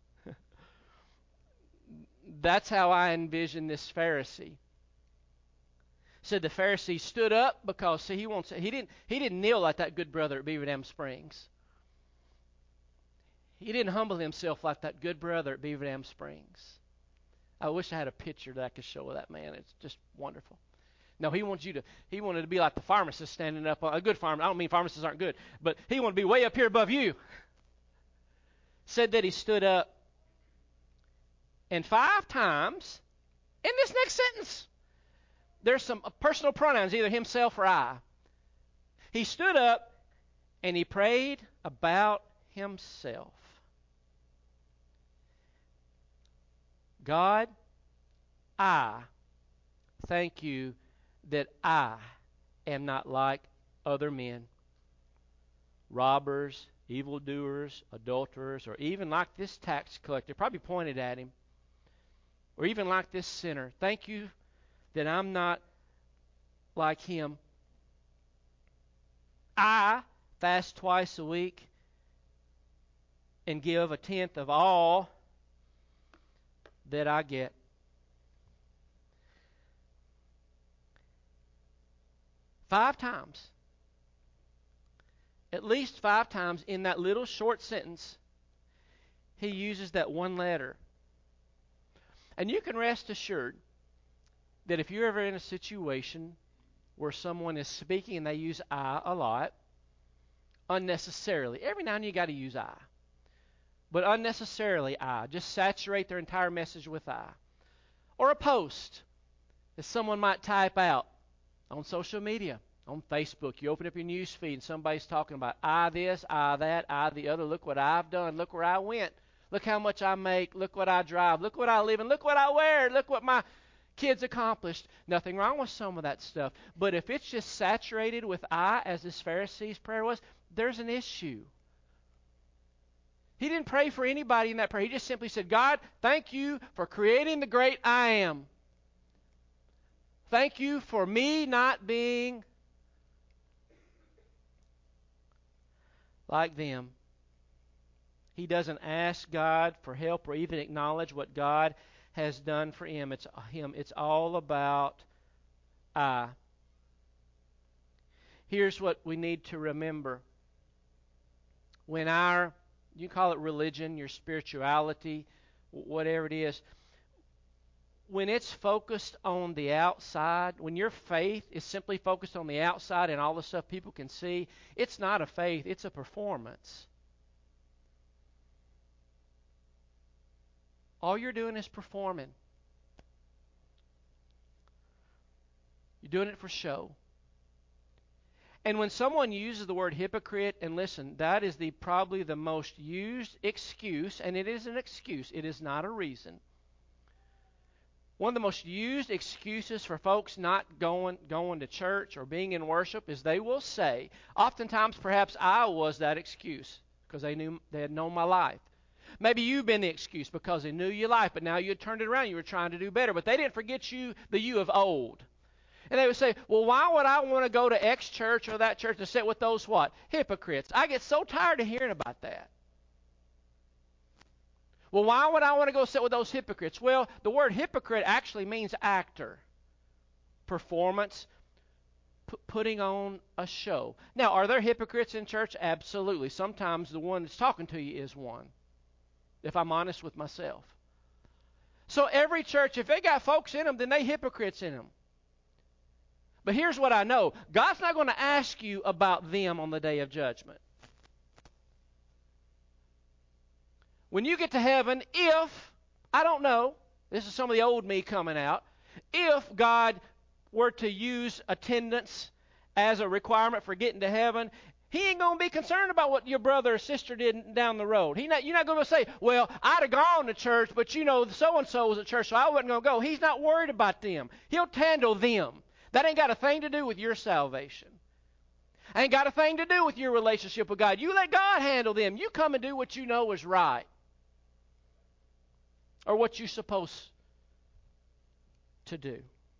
That's how I envision this Pharisee. Said the Pharisee stood up because see he wants he didn't he didn't kneel like that good brother at Beaver Dam Springs. He didn't humble himself like that good brother at Beaver Dam Springs. I wish I had a picture that I could show of that man. It's just wonderful. No, he wants you to, he wanted to be like the pharmacist standing up, a good pharmacist. I don't mean pharmacists aren't good, but he wanted to be way up here above you. Said that he stood up, and five times in this next sentence, there's some personal pronouns, either himself or I. He stood up and he prayed about himself. God, I thank you that I am not like other men, robbers, evildoers, adulterers, or even like this tax collector. Probably pointed at him. Or even like this sinner. Thank you that I'm not like him. I fast twice a week and give a tenth of all that I get. Five times. At least five times in that little short sentence, he uses that one letter. And you can rest assured that if you're ever in a situation where someone is speaking and they use I a lot, unnecessarily, every now and then you got to use I. But unnecessarily I. Just saturate their entire message with I. Or a post that someone might type out on social media, on Facebook. You open up your news feed and somebody's talking about I this, I that, I the other. Look what I've done. Look where I went. Look how much I make. Look what I drive. Look what I live in. Look what I wear. Look what my kids accomplished. Nothing wrong with some of that stuff. But if it's just saturated with I, as this Pharisee's prayer was, there's an issue. He didn't pray for anybody in that prayer. He just simply said, God, thank you for creating the great I am. Thank you for me not being like them. He doesn't ask God for help or even acknowledge what God has done for him. It's him. It's all about I. Here's what we need to remember. When our, you call it religion, your spirituality, whatever it is, when it's focused on the outside, when your faith is simply focused on the outside and all the stuff people can see, it's not a faith, it's a performance. All you're doing is performing. You're doing it for show. And when someone uses the word hypocrite, and listen, that is the probably the most used excuse, and it is an excuse, it is not a reason. One of the most used excuses for folks not going going to church or being in worship is they will say, oftentimes perhaps I was that excuse because they knew they had known my life. Maybe you've been the excuse because they knew your life, but now you had turned it around. You were trying to do better, but they didn't forget you, the you of old. And they would say, well, why would I want to go to X church or that church and sit with those what? Hypocrites. I get so tired of hearing about that. Well, why would I want to go sit with those hypocrites? Well, the word hypocrite actually means actor, performance, p- putting on a show. Now, are there hypocrites in church? Absolutely. Sometimes the one that's talking to you is one, if I'm honest with myself. So every church, if they got folks in them, then they hypocrites in them. But here's what I know. God's not going to ask you about them on the day of judgment. When you get to heaven, if, I don't know, this is some of the old me coming out, if God were to use attendance as a requirement for getting to heaven, he ain't going to be concerned about what your brother or sister did down the road. He not, you're not going to say, well, I'd have gone to church, but you know, so-and-so was at church, so I wasn't going to go. He's not worried about them. He'll handle them. That ain't got a thing to do with your salvation. Ain't got a thing to do with your relationship with God. You let God handle them. You come and do what you know is right. Or what you're supposed to do.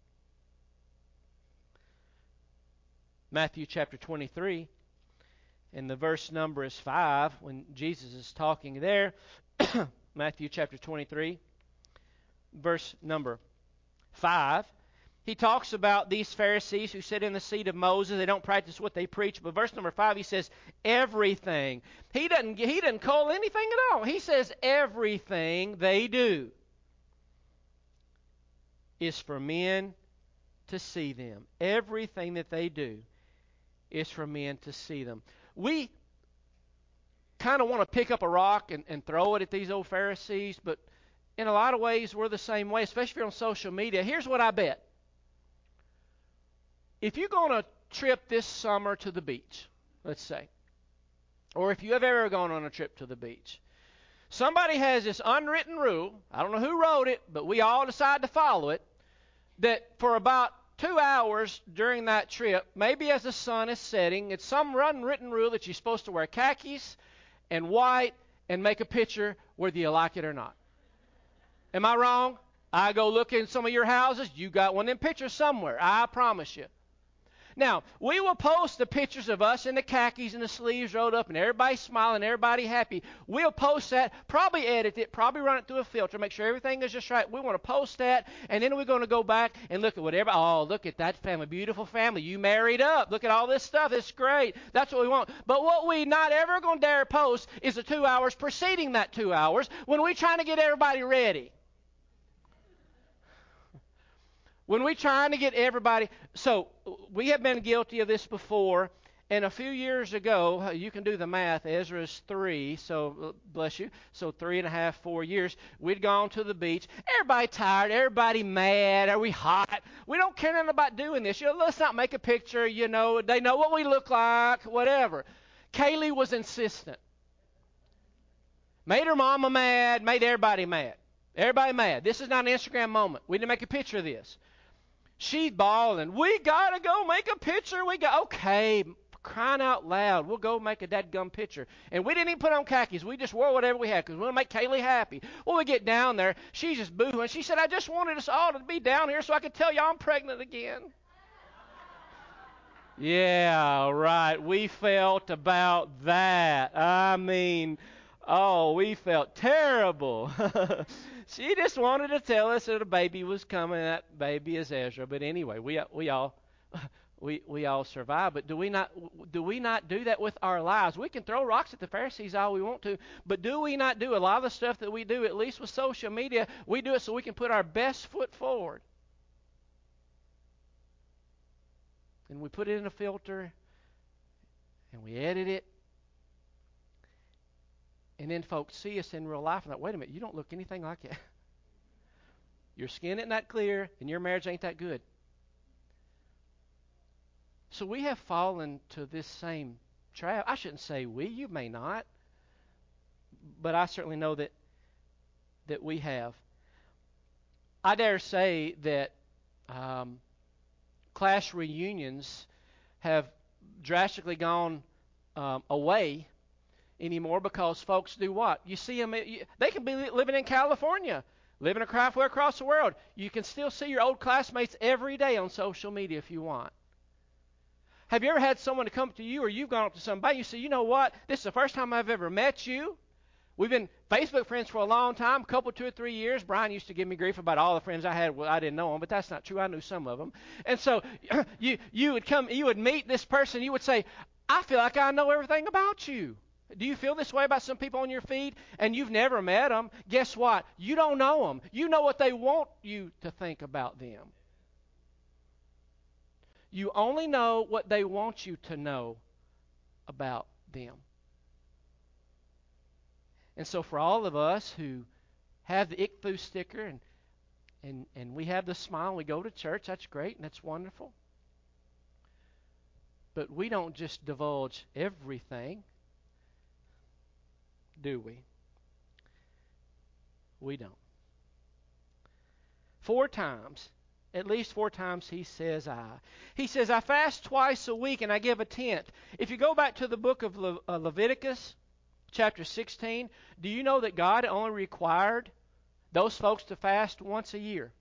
Matthew chapter twenty-three, and the verse number is five, when Jesus is talking there. Matthew chapter twenty-three, verse number five. He talks about these Pharisees who sit in the seat of Moses. They don't practice what they preach. But verse number five, he says, everything. He doesn't, he doesn't call anything at all. He says everything they do. is for men to see them. Everything that they do is for men to see them. We kind of want to pick up a rock and, and throw it at these old Pharisees, but in a lot of ways we're the same way, especially if you're on social media. Here's what I bet. If you go on a trip this summer to the beach, let's say, or if you have ever gone on a trip to the beach, somebody has this unwritten rule, I don't know who wrote it, but we all decide to follow it, that for about two hours during that trip, maybe as the sun is setting, it's some unwritten rule that you're supposed to wear khakis and white and make a picture whether you like it or not. Am I wrong? I go look in some of your houses, you got one of them pictures somewhere, I promise you. Now, we will post the pictures of us in the khakis and the sleeves rolled up and everybody smiling, everybody happy. We'll post that, probably edit it, probably run it through a filter, make sure everything is just right. We want to post that, and then we're going to go back and look at whatever. Oh, look at that family, beautiful family. You married up. Look at all this stuff. It's great. That's what we want. But what we not ever going to dare post is the two hours preceding that two hours when we're trying to get everybody ready. When we're trying to get everybody, so we have been guilty of this before, and a few years ago, you can do the math, Ezra's three, so bless you, so three and a half, four years, we'd gone to the beach, everybody tired, everybody mad, are we hot? We don't care nothing about doing this. You know, let's not make a picture, you know, they know what we look like, whatever. Kaylee was insistent. Made her mama mad, made everybody mad. Everybody mad. This is not an Instagram moment. We didn't make a picture of this. She's bawling. We got to go make a picture. We got okay, crying out loud. We'll go make a dadgum picture. And we didn't even put on khakis. We just wore whatever we had because we want to make Kaylee happy. Well, we get down there. She's just boohooing. She said, I just wanted us all to be down here so I could tell y'all I'm pregnant again. Yeah, right. We felt about that. I mean, oh, we felt terrible. She just wanted to tell us that a baby was coming. That baby is Ezra. But anyway, we we all we we all survive. But do we not do we not do that with our lives? We can throw rocks at the Pharisees all we want to, but do we not do a lot of the stuff that we do? At least with social media, we do it so we can put our best foot forward. And we put it in a filter, and we edit it. And then folks see us in real life and like, wait a minute, you don't look anything like it. Your skin isn't that clear, and your marriage ain't that good. So we have fallen to this same trap. I shouldn't say we, you may not. But I certainly know that that we have. I dare say that um, class reunions have drastically gone um, away anymore because folks do what? You see them, they can be living in California, living halfway across the world. You can still see your old classmates every day on social media if you want. Have you ever had someone to come to you or you've gone up to somebody, you say, you know what, this is the first time I've ever met you. We've been Facebook friends for a long time, a couple, two or three years. Brian used to give me grief about all the friends I had. Well, I didn't know them, but that's not true. I knew some of them. And so you you would come, you would meet this person. You would say, I feel like I know everything about you. Do you feel this way about some people on your feed and you've never met them? Guess what? You don't know them. You know what they want you to think about them. You only know what they want you to know about them. And so for all of us who have the ichthus sticker and, and, and we have the smile and we go to church, that's great and that's wonderful. But we don't just divulge everything, do we? We don't. Four times, at least four times he says I. He says, I fast twice a week and I give a tenth. If you go back to the book of Le- uh, Leviticus, chapter sixteen, do you know that God only required those folks to fast once a year?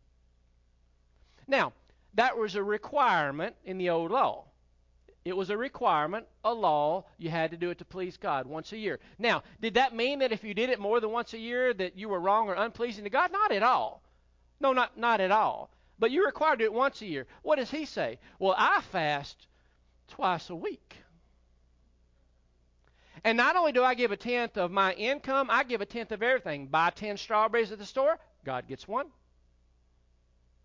Now, that was a requirement in the old law. It was a requirement, a law. You had to do it to please God once a year. Now, did that mean that if you did it more than once a year that you were wrong or unpleasing to God? Not at all. No, not, not at all. But you're required to do it once a year. What does he say? Well, I fast twice a week. And not only do I give a tenth of my income, I give a tenth of everything. Buy ten strawberries at the store, God gets one.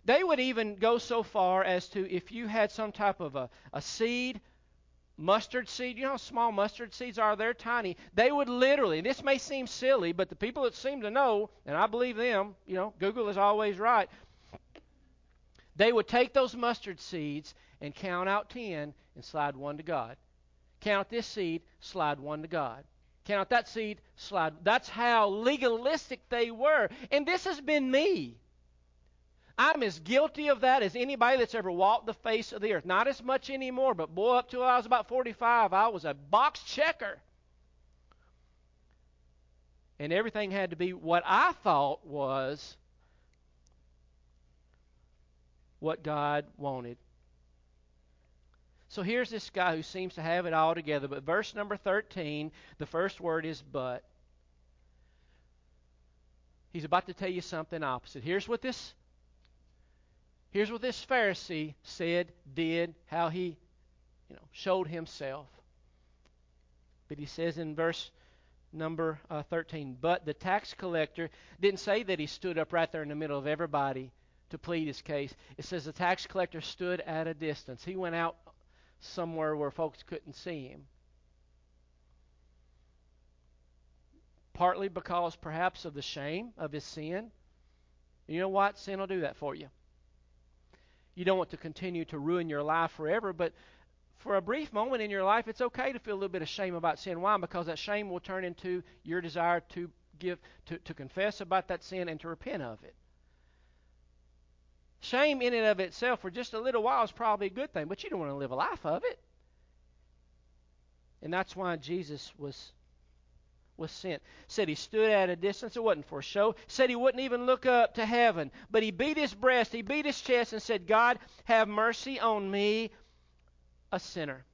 They would even go so far as to, if you had some type of a, a seed, mustard seed, you know how small mustard seeds are? They're tiny. They would literally, this may seem silly, but the people that seem to know, and I believe them, you know, Google is always right, they would take those mustard seeds and count out ten and slide one to God. Count this seed, slide one to God. Count that seed, slide. That's how legalistic they were. And this has been me. I'm as guilty of that as anybody that's ever walked the face of the earth. Not as much anymore, but boy, up till I was about forty-five, I was a box checker. And everything had to be what I thought was what God wanted. So here's this guy who seems to have it all together. But verse number thirteen, the first word is but. He's about to tell you something opposite. Here's what this Here's what this Pharisee said, did, how he, you know, showed himself. But he says in verse number uh, thirteen, but the tax collector didn't say that he stood up right there in the middle of everybody to plead his case. It says the tax collector stood at a distance. He went out somewhere where folks couldn't see him. Partly because perhaps of the shame of his sin. You know what? Sin will do that for you. You don't want to continue to ruin your life forever, but for a brief moment in your life, it's okay to feel a little bit of shame about sin. Why? Because that shame will turn into your desire to give, to, to confess about that sin and to repent of it. Shame in and of itself for just a little while is probably a good thing, but you don't want to live a life of it. And that's why Jesus was was sent. Said he stood at a distance. It wasn't for show. Said he wouldn't even look up to heaven. But he beat his breast, he beat his chest and said, God, have mercy on me, a sinner.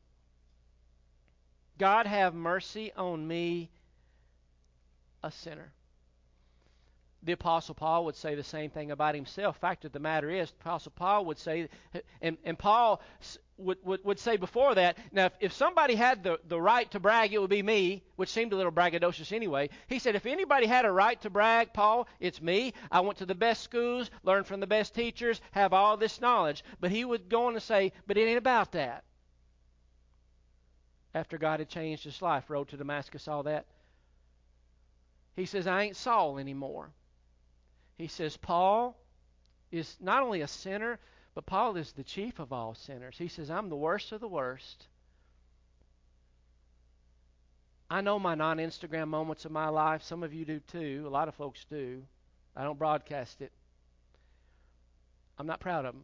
God, have mercy on me, a sinner. The Apostle Paul would say the same thing about himself. Fact of the matter is, the Apostle Paul would say, and, and Paul would, would, would say before that, now if, if somebody had the, the right to brag, it would be me, which seemed a little braggadocious anyway. He said, if anybody had a right to brag, Paul, it's me. I went to the best schools, learned from the best teachers, have all this knowledge. But he would go on to say, but it ain't about that. After God had changed his life, road to Damascus, all that. He says, I ain't Saul anymore. He says, Paul is not only a sinner, but Paul is the chief of all sinners. He says, I'm the worst of the worst. I know my non-Instagram moments of my life. Some of you do too. A lot of folks do. I don't broadcast it. I'm not proud of them.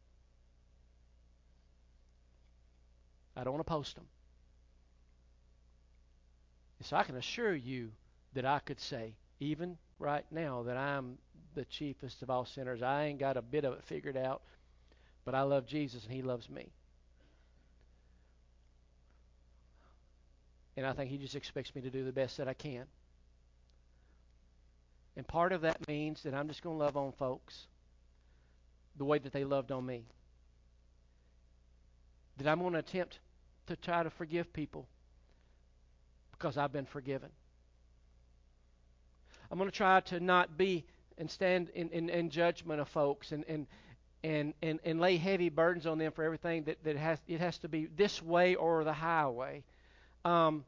I don't want to post them. And so I can assure you that I could say, even right now, that I'm the chiefest of all sinners. I ain't got a bit of it figured out, but I love Jesus and he loves me. And I think he just expects me to do the best that I can. And part of that means that I'm just going to love on folks the way that they loved on me. That I'm going to attempt to try to forgive people because I've been forgiven. I'm going to try to not be and stand in, in, in judgment of folks and, and and and and lay heavy burdens on them for everything that, that has it has to be this way or the highway. Um,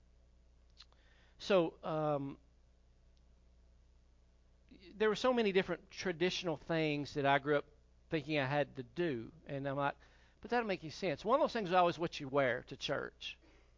so um, there were so many different traditional things that I grew up thinking I had to do, and I'm like, but that don't make any sense. One of those things is always what you wear to church.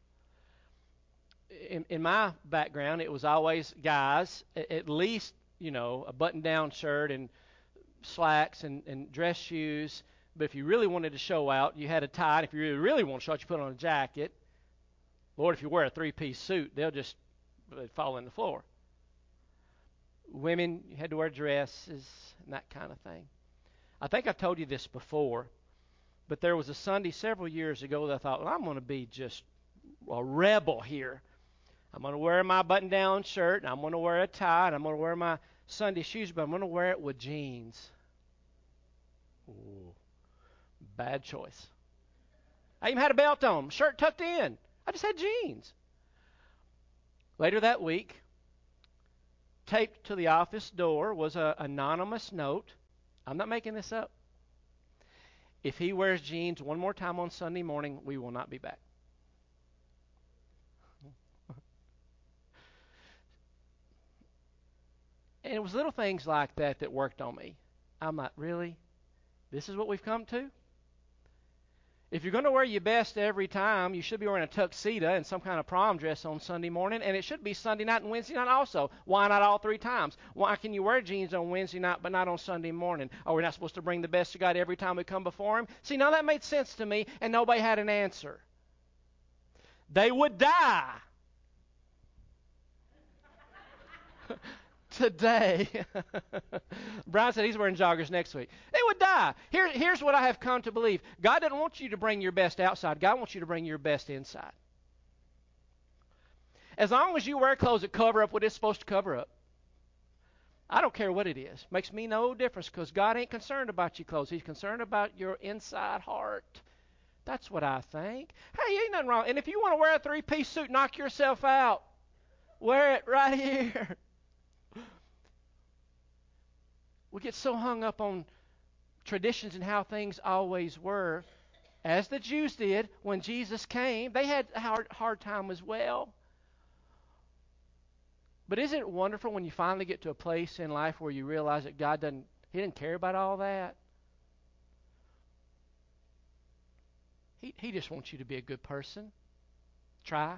In, in my background, it was always guys, at least, you know, a button-down shirt and slacks and, and dress shoes. But if you really wanted to show out, you had a tie. And if you really, really want to show out, you put on a jacket. Lord, if you wear a three-piece suit, they'll just they'd fall on the floor. Women, you had to wear dresses and that kind of thing. I think I've told you this before, but there was a Sunday several years ago that I thought, well, I'm going to be just a rebel here. I'm going to wear my button-down shirt, and I'm going to wear a tie, and I'm going to wear my Sunday shoes, but I'm going to wear it with jeans. Ooh, bad choice. I even had a belt on, shirt tucked in. I just had jeans. Later that week, taped to the office door was an anonymous note I'm not making this up. If he wears jeans one more time on Sunday morning, we will not be back. And it was little things like that that worked on me. I'm like, really? This is what we've come to? If you're going to wear your best every time, you should be wearing a tuxedo and some kind of prom dress on Sunday morning, and it should be Sunday night and Wednesday night also. Why not all three times? Why can you wear jeans on Wednesday night but not on Sunday morning? Are we not supposed to bring the best of God every time we come before Him? See, now that made sense to me, and nobody had an answer. They would die today. Brian said he's wearing joggers next week. They would die. Here, here's what I have come to believe. God doesn't want you to bring your best outside. God wants you to bring your best inside. As long as you wear clothes that cover up what it's supposed to cover up, I don't care what it is. Makes me no difference because God ain't concerned about your clothes. He's concerned about your inside heart. That's what I think. Hey, ain't nothing wrong. And if you want to wear a three-piece suit, knock yourself out. Wear it right here. We get so hung up on traditions and how things always were, as the Jews did when Jesus came. They had a hard, hard time as well. But isn't it wonderful when you finally get to a place in life where you realize that God doesn't, He didn't care about all that? He, he just wants you to be a good person. Try.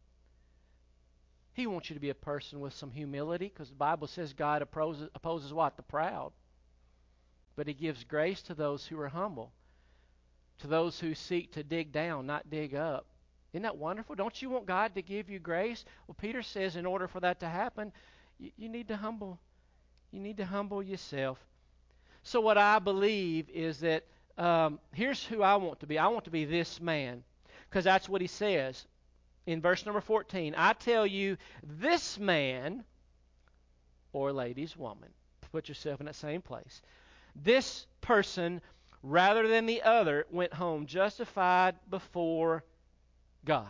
He wants you to be a person with some humility, because the Bible says God opposes, opposes what? The proud. But He gives grace to those who are humble, to those who seek to dig down, not dig up. Isn't that wonderful? Don't you want God to give you grace? Well, Peter says in order for that to happen, you, you need to humble. You need to humble yourself. So what I believe is that um, here's who I want to be. I want to be this man, because that's what he says. In verse number fourteen, I tell you, this man, or ladies, woman, put yourself in that same place. This person, rather than the other, went home justified before God.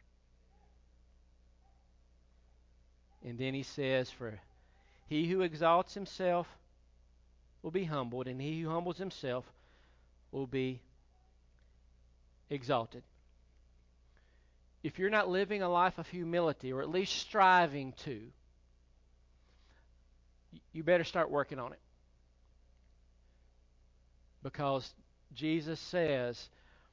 And then he says, for he who exalts himself will be humbled, and he who humbles himself will be exalted. If you're not living a life of humility, or at least striving to, you better start working on it. Because Jesus says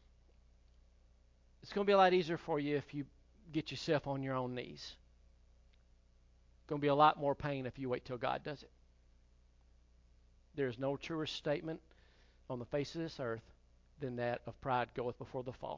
it's going to be a lot easier for you if you get yourself on your own knees. It's going to be a lot more pain if you wait till God does it. There is no truer statement on the face of this earth than that of pride goeth before the fall.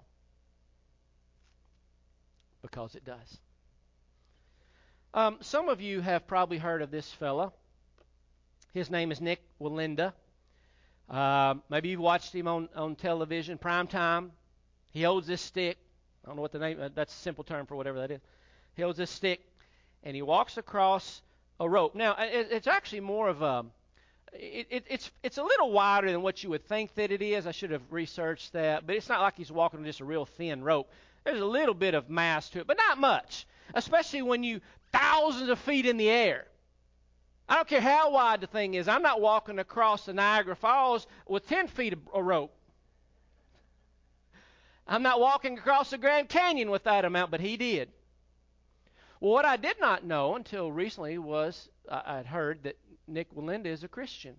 Because it does. Um, some of you have probably heard of this fella. His name is Nik Wallenda. Uh, maybe you've watched him on, on television, prime time. He holds this stick. I don't know what the name, uh, that's a simple term for whatever that is. He holds this stick, and he walks across a rope. Now, it, it's actually more of a, it, it, it's it's a little wider than what you would think that it is. I should have researched that, but it's not like he's walking on just a real thin rope. There's a little bit of mass to it, but not much, especially when you thousands of feet in the air. I don't care how wide the thing is. I'm not walking across the Niagara Falls with ten feet of a rope. I'm not walking across the Grand Canyon with that amount, but he did. Well, what I did not know until recently was uh, I'd heard that Nik Wallenda is a Christian.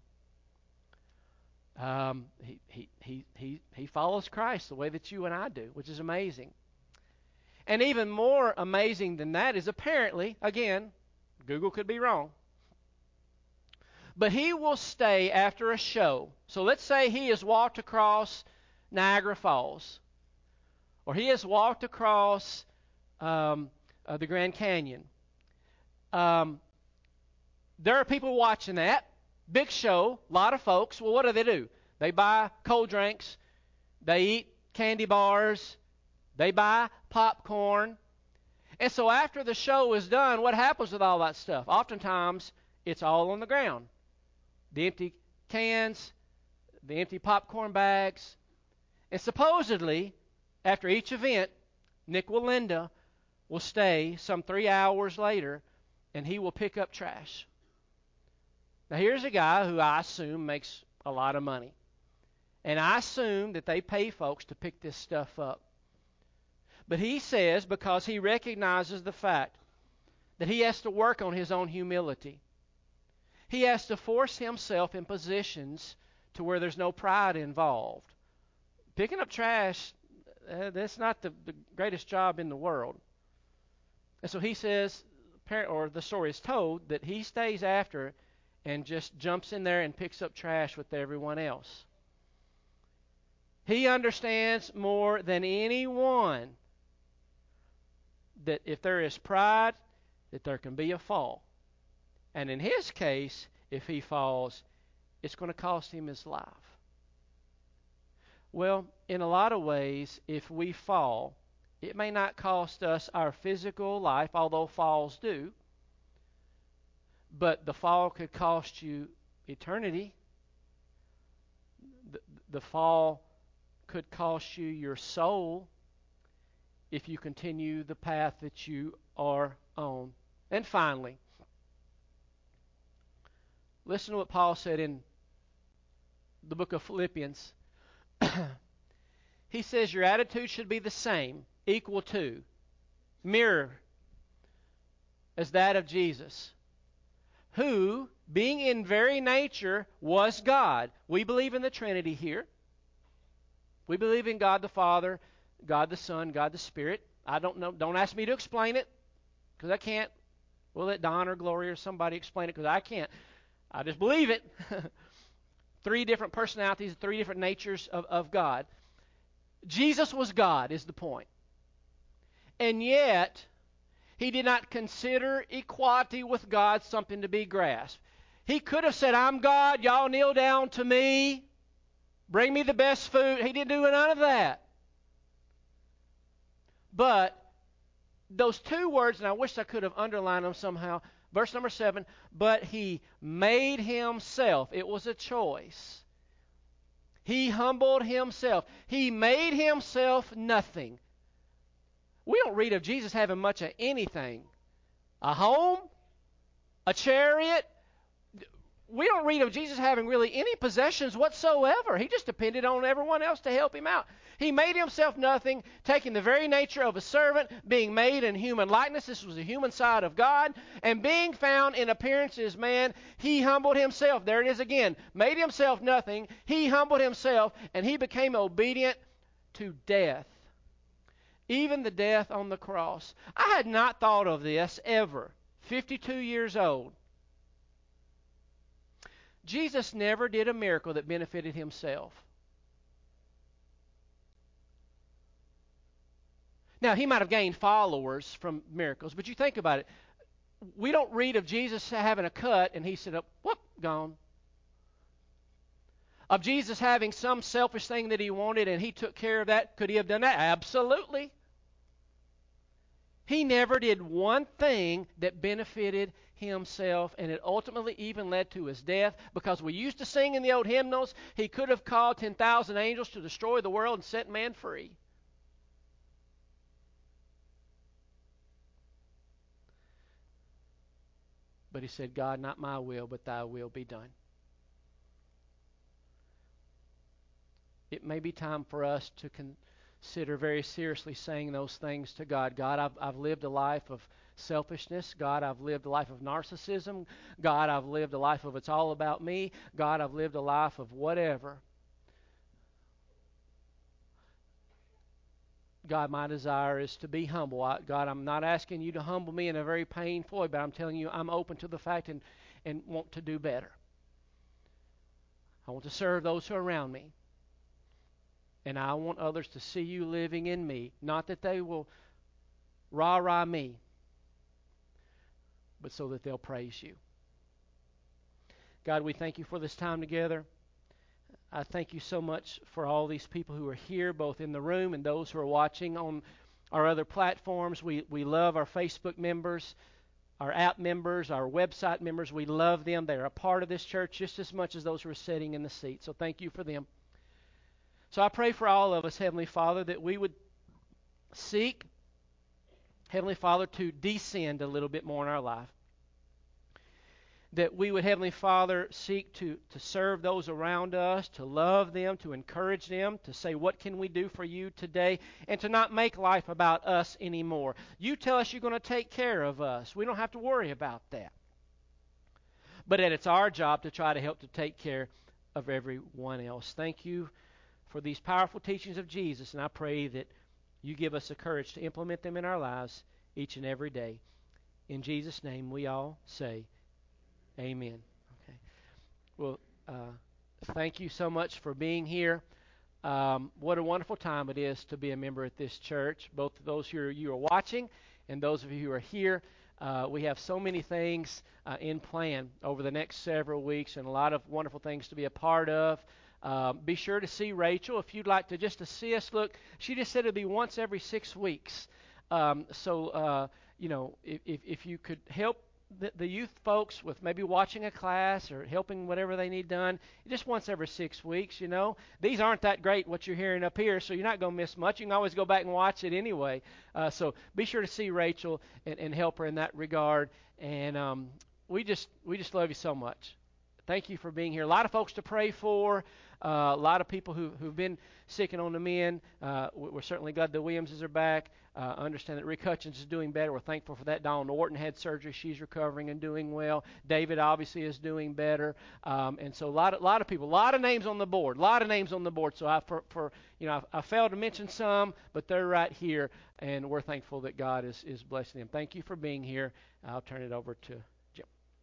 Um, he, he, he, he, he follows Christ the way that you and I do, which is amazing. And even more amazing than that is apparently, again, Google could be wrong, but he will stay after a show. So let's say he has walked across Niagara Falls, or he has walked across um, uh, the Grand Canyon. Um, there are people watching that. Big show, a lot of folks. Well, what do they do? They buy cold drinks. They eat candy bars. They buy popcorn. And so after the show is done, what happens with all that stuff? Oftentimes, it's all on the ground. The empty cans, the empty popcorn bags. And supposedly, after each event, Nik Wallenda will stay some three hours later, and he will pick up trash. Now, here's a guy who I assume makes a lot of money. And I assume that they pay folks to pick this stuff up. But he says, because he recognizes the fact that he has to work on his own humility, he has to force himself in positions to where there's no pride involved. Picking up trash, uh, that's not the, the greatest job in the world. And so he says, or the story is told, that he stays after and just jumps in there and picks up trash with everyone else. He understands more than anyone that if there is pride, that there can be a fall. And in his case, if he falls, it's going to cost him his life. Well, in a lot of ways, if we fall, it may not cost us our physical life, although falls do, but the fall could cost you eternity. The, the fall could cost you your soul if you continue the path that you are on. And finally, listen to what Paul said in the book of Philippians. He says your attitude should be the same, equal to, mirror as that of Jesus, who, being in very nature, was God. We believe in the Trinity here. We believe in God the Father, God the Son, God the Spirit. I don't know. Don't ask me to explain it, because I can't. We'll let Don or Gloria or somebody explain it, because I can't. I just believe it. Three different personalities, three different natures of, of God. Jesus was God, is the point. And yet, he did not consider equality with God something to be grasped. He could have said, I'm God, y'all kneel down to me, bring me the best food. He didn't do none of that. But those two words, and I wish I could have underlined them somehow, verse number seven, but he made himself. It was a choice. He humbled himself. He made himself nothing. We don't read of Jesus having much of anything. A home, a chariot. We don't read of Jesus having really any possessions whatsoever. He just depended on everyone else to help him out. He made himself nothing, taking the very nature of a servant, being made in human likeness. This was the human side of God. And being found in appearance as man, he humbled himself. There it is again. Made himself nothing. He humbled himself, and he became obedient to death. Even the death on the cross. I had not thought of this ever. fifty-two years old. Jesus never did a miracle that benefited himself. Now, he might have gained followers from miracles, but you think about it. We don't read of Jesus having a cut and he said, oh, whoop, gone. Of Jesus having some selfish thing that he wanted and he took care of that. Could he have done that? Absolutely. He never did one thing that benefited himself, and it ultimately even led to his death, because we used to sing in the old hymnals, he could have called ten thousand angels to destroy the world and set man free. But he said, God, not my will, but thy will be done. It may be time for us to consider very seriously saying those things to God. God, I've, I've lived a life of selfishness. God, I've lived a life of narcissism. God, I've lived a life of it's all about me. God, I've lived a life of whatever. God, my desire is to be humble. I, God, I'm not asking you to humble me in a very painful way, but I'm telling you I'm open to the fact and, and want to do better. I want to serve those who are around me. And I want others to see you living in me. Not that they will rah-rah me, but so that they'll praise you. God, we thank you for this time together. I thank you so much for all these people who are here, both in the room and those who are watching on our other platforms. We, we love our Facebook members, our app members, our website members. We love them. They're a part of this church just as much as those who are sitting in the seat. So thank you for them. So I pray for all of us, Heavenly Father, that we would seek, Heavenly Father, to descend a little bit more in our life. that we would, Heavenly Father, seek to, to serve those around us, to love them, to encourage them, to say, what can we do for you today, and to not make life about us anymore. You tell us you're going to take care of us. We don't have to worry about that. But that it's our job to try to help to take care of everyone else. Thank you for these powerful teachings of Jesus, and I pray that you give us the courage to implement them in our lives each and every day. In Jesus' name we all say, amen. Okay. Well, uh, thank you so much for being here. Um, what a wonderful time it is to be a member at this church. Both those who are, you are watching and those of you who are here. Uh, we have so many things uh, in plan over the next several weeks and a lot of wonderful things to be a part of. Um, be sure to see Rachel if you'd like to just to see us. Look, she just said it'll be once every six weeks. Um, so, uh, you know, if, if, if you could help the, the youth folks with maybe watching a class or helping whatever they need done, just once every six weeks, you know. These aren't that great, what you're hearing up here, so you're not going to miss much. You can always go back and watch it anyway. Uh, so be sure to see Rachel and, and help her in that regard. And um, we just we just love you so much. Thank you for being here. A lot of folks to pray for. Uh, a lot of people who, who've been sicking on the men. Uh, we're certainly glad the Williamses are back. Uh, understand that Rick Hutchins is doing better. We're thankful for that. Dawn Norton had surgery. She's recovering and doing well. David obviously is doing better. Um, and so a lot of, lot of people, a lot of names on the board, a lot of names on the board. So I, for, for you know, I, I failed to mention some, but they're right here, and we're thankful that God is, is blessing them. Thank you for being here. I'll turn it over to Jim.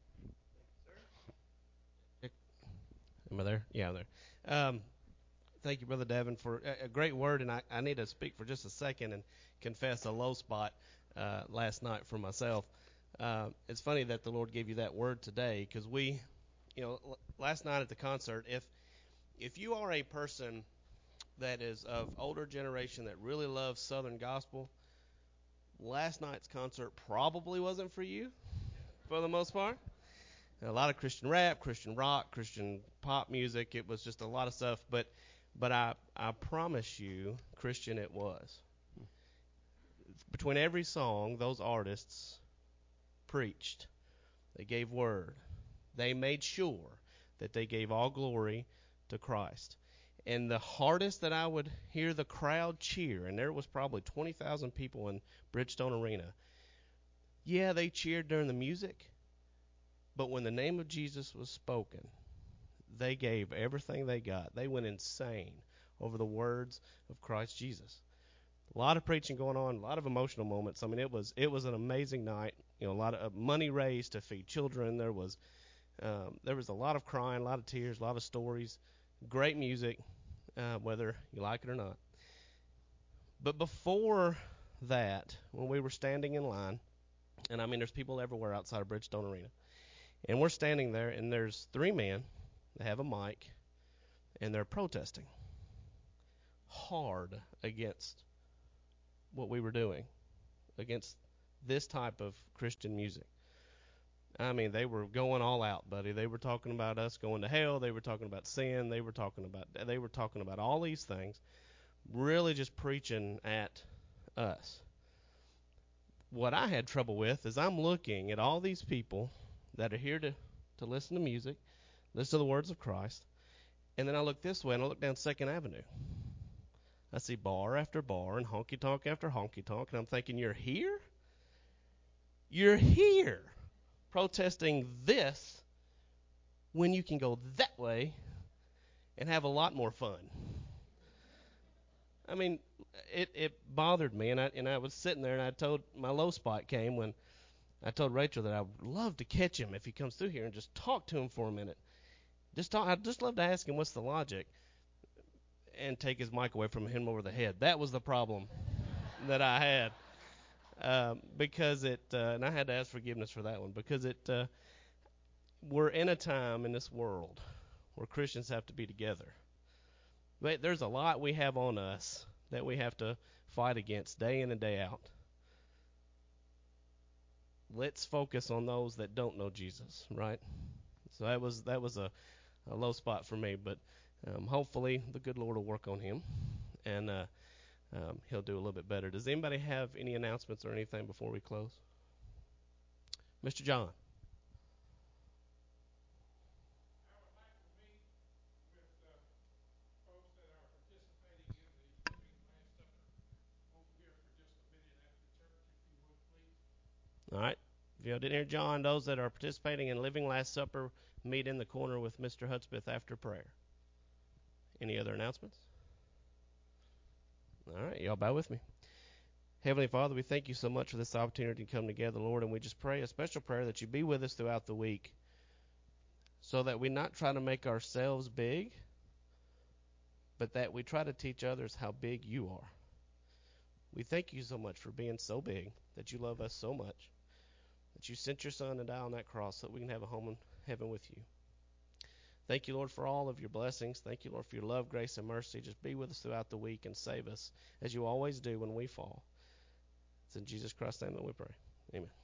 Am I there? Yeah, I'm there. Um, thank you, Brother Devin, for a, a great word, and I, I need to speak for just a second and confess a low spot uh, last night for myself. Uh, it's funny that the Lord gave you that word today, because we, you know, l- last night at the concert, if if you are a person that is of older generation that really loves Southern gospel, last night's concert probably wasn't for you, for the most part. A lot of Christian rap, Christian rock, Christian pop music. It was just a lot of stuff. But but I, I promise you, Christian it was. Between every song, those artists preached. They gave word. They made sure that they gave all glory to Christ. And the hardest that I would hear the crowd cheer, and there was probably twenty thousand people in Bridgestone Arena. Yeah, they cheered during the music. But when the name of Jesus was spoken, they gave everything they got. They went insane over the words of Christ Jesus. A lot of preaching going on, a lot of emotional moments. I mean, it was it was an amazing night. You know, a lot of money raised to feed children. There was um, there was a lot of crying, a lot of tears, a lot of stories. Great music, uh, whether you like it or not. But before that, when we were standing in line, and I mean, there's people everywhere outside of Bridgestone Arena. And we're standing there, and there's three men that have a mic, and they're protesting hard against what we were doing, against this type of Christian music. I mean, they were going all out, buddy. They were talking about us going to hell. They were talking about sin. They were talking about they were talking about all these things, really just preaching at us. What I had trouble with is I'm looking at all these people that are here to, to listen to music, listen to the words of Christ, and then I look this way and I look down Second Avenue. I see bar after bar and honky-tonk after honky-tonk, and I'm thinking, you're here? You're here protesting this when you can go that way and have a lot more fun. I mean, it, it bothered me, and I, and I was sitting there, and I told, my low spot came when I told Rachel that I would love to catch him if he comes through here and just talk to him for a minute. Just talk. I'd just love to ask him what's the logic and take his mic away from him over the head. That was the problem that I had um, because it, uh, and I had to ask forgiveness for that one because it, uh, we're in a time in this world where Christians have to be together. But there's a lot we have on us that we have to fight against day in and day out. Let's focus on those that don't know Jesus, right? So that was that was a, a low spot for me, but um, hopefully the good Lord will work on him, and uh, um, he'll do a little bit better. Does anybody have any announcements or anything before we close? Mister John. If you didn't hear John, those that are participating in Living Last Supper, meet in the corner with Mister Hudspeth after prayer. Any other announcements? All right, y'all bow with me. Heavenly Father, we thank you so much for this opportunity to come together, Lord, and we just pray a special prayer that you be with us throughout the week so that we not try to make ourselves big, but that we try to teach others how big you are. We thank you so much for being so big, that you love us so much, that you sent your Son to die on that cross so that we can have a home in heaven with you. Thank you, Lord, for all of your blessings. Thank you, Lord, for your love, grace, and mercy. Just be with us throughout the week and save us, as you always do when we fall. It's in Jesus Christ's name that we pray. Amen.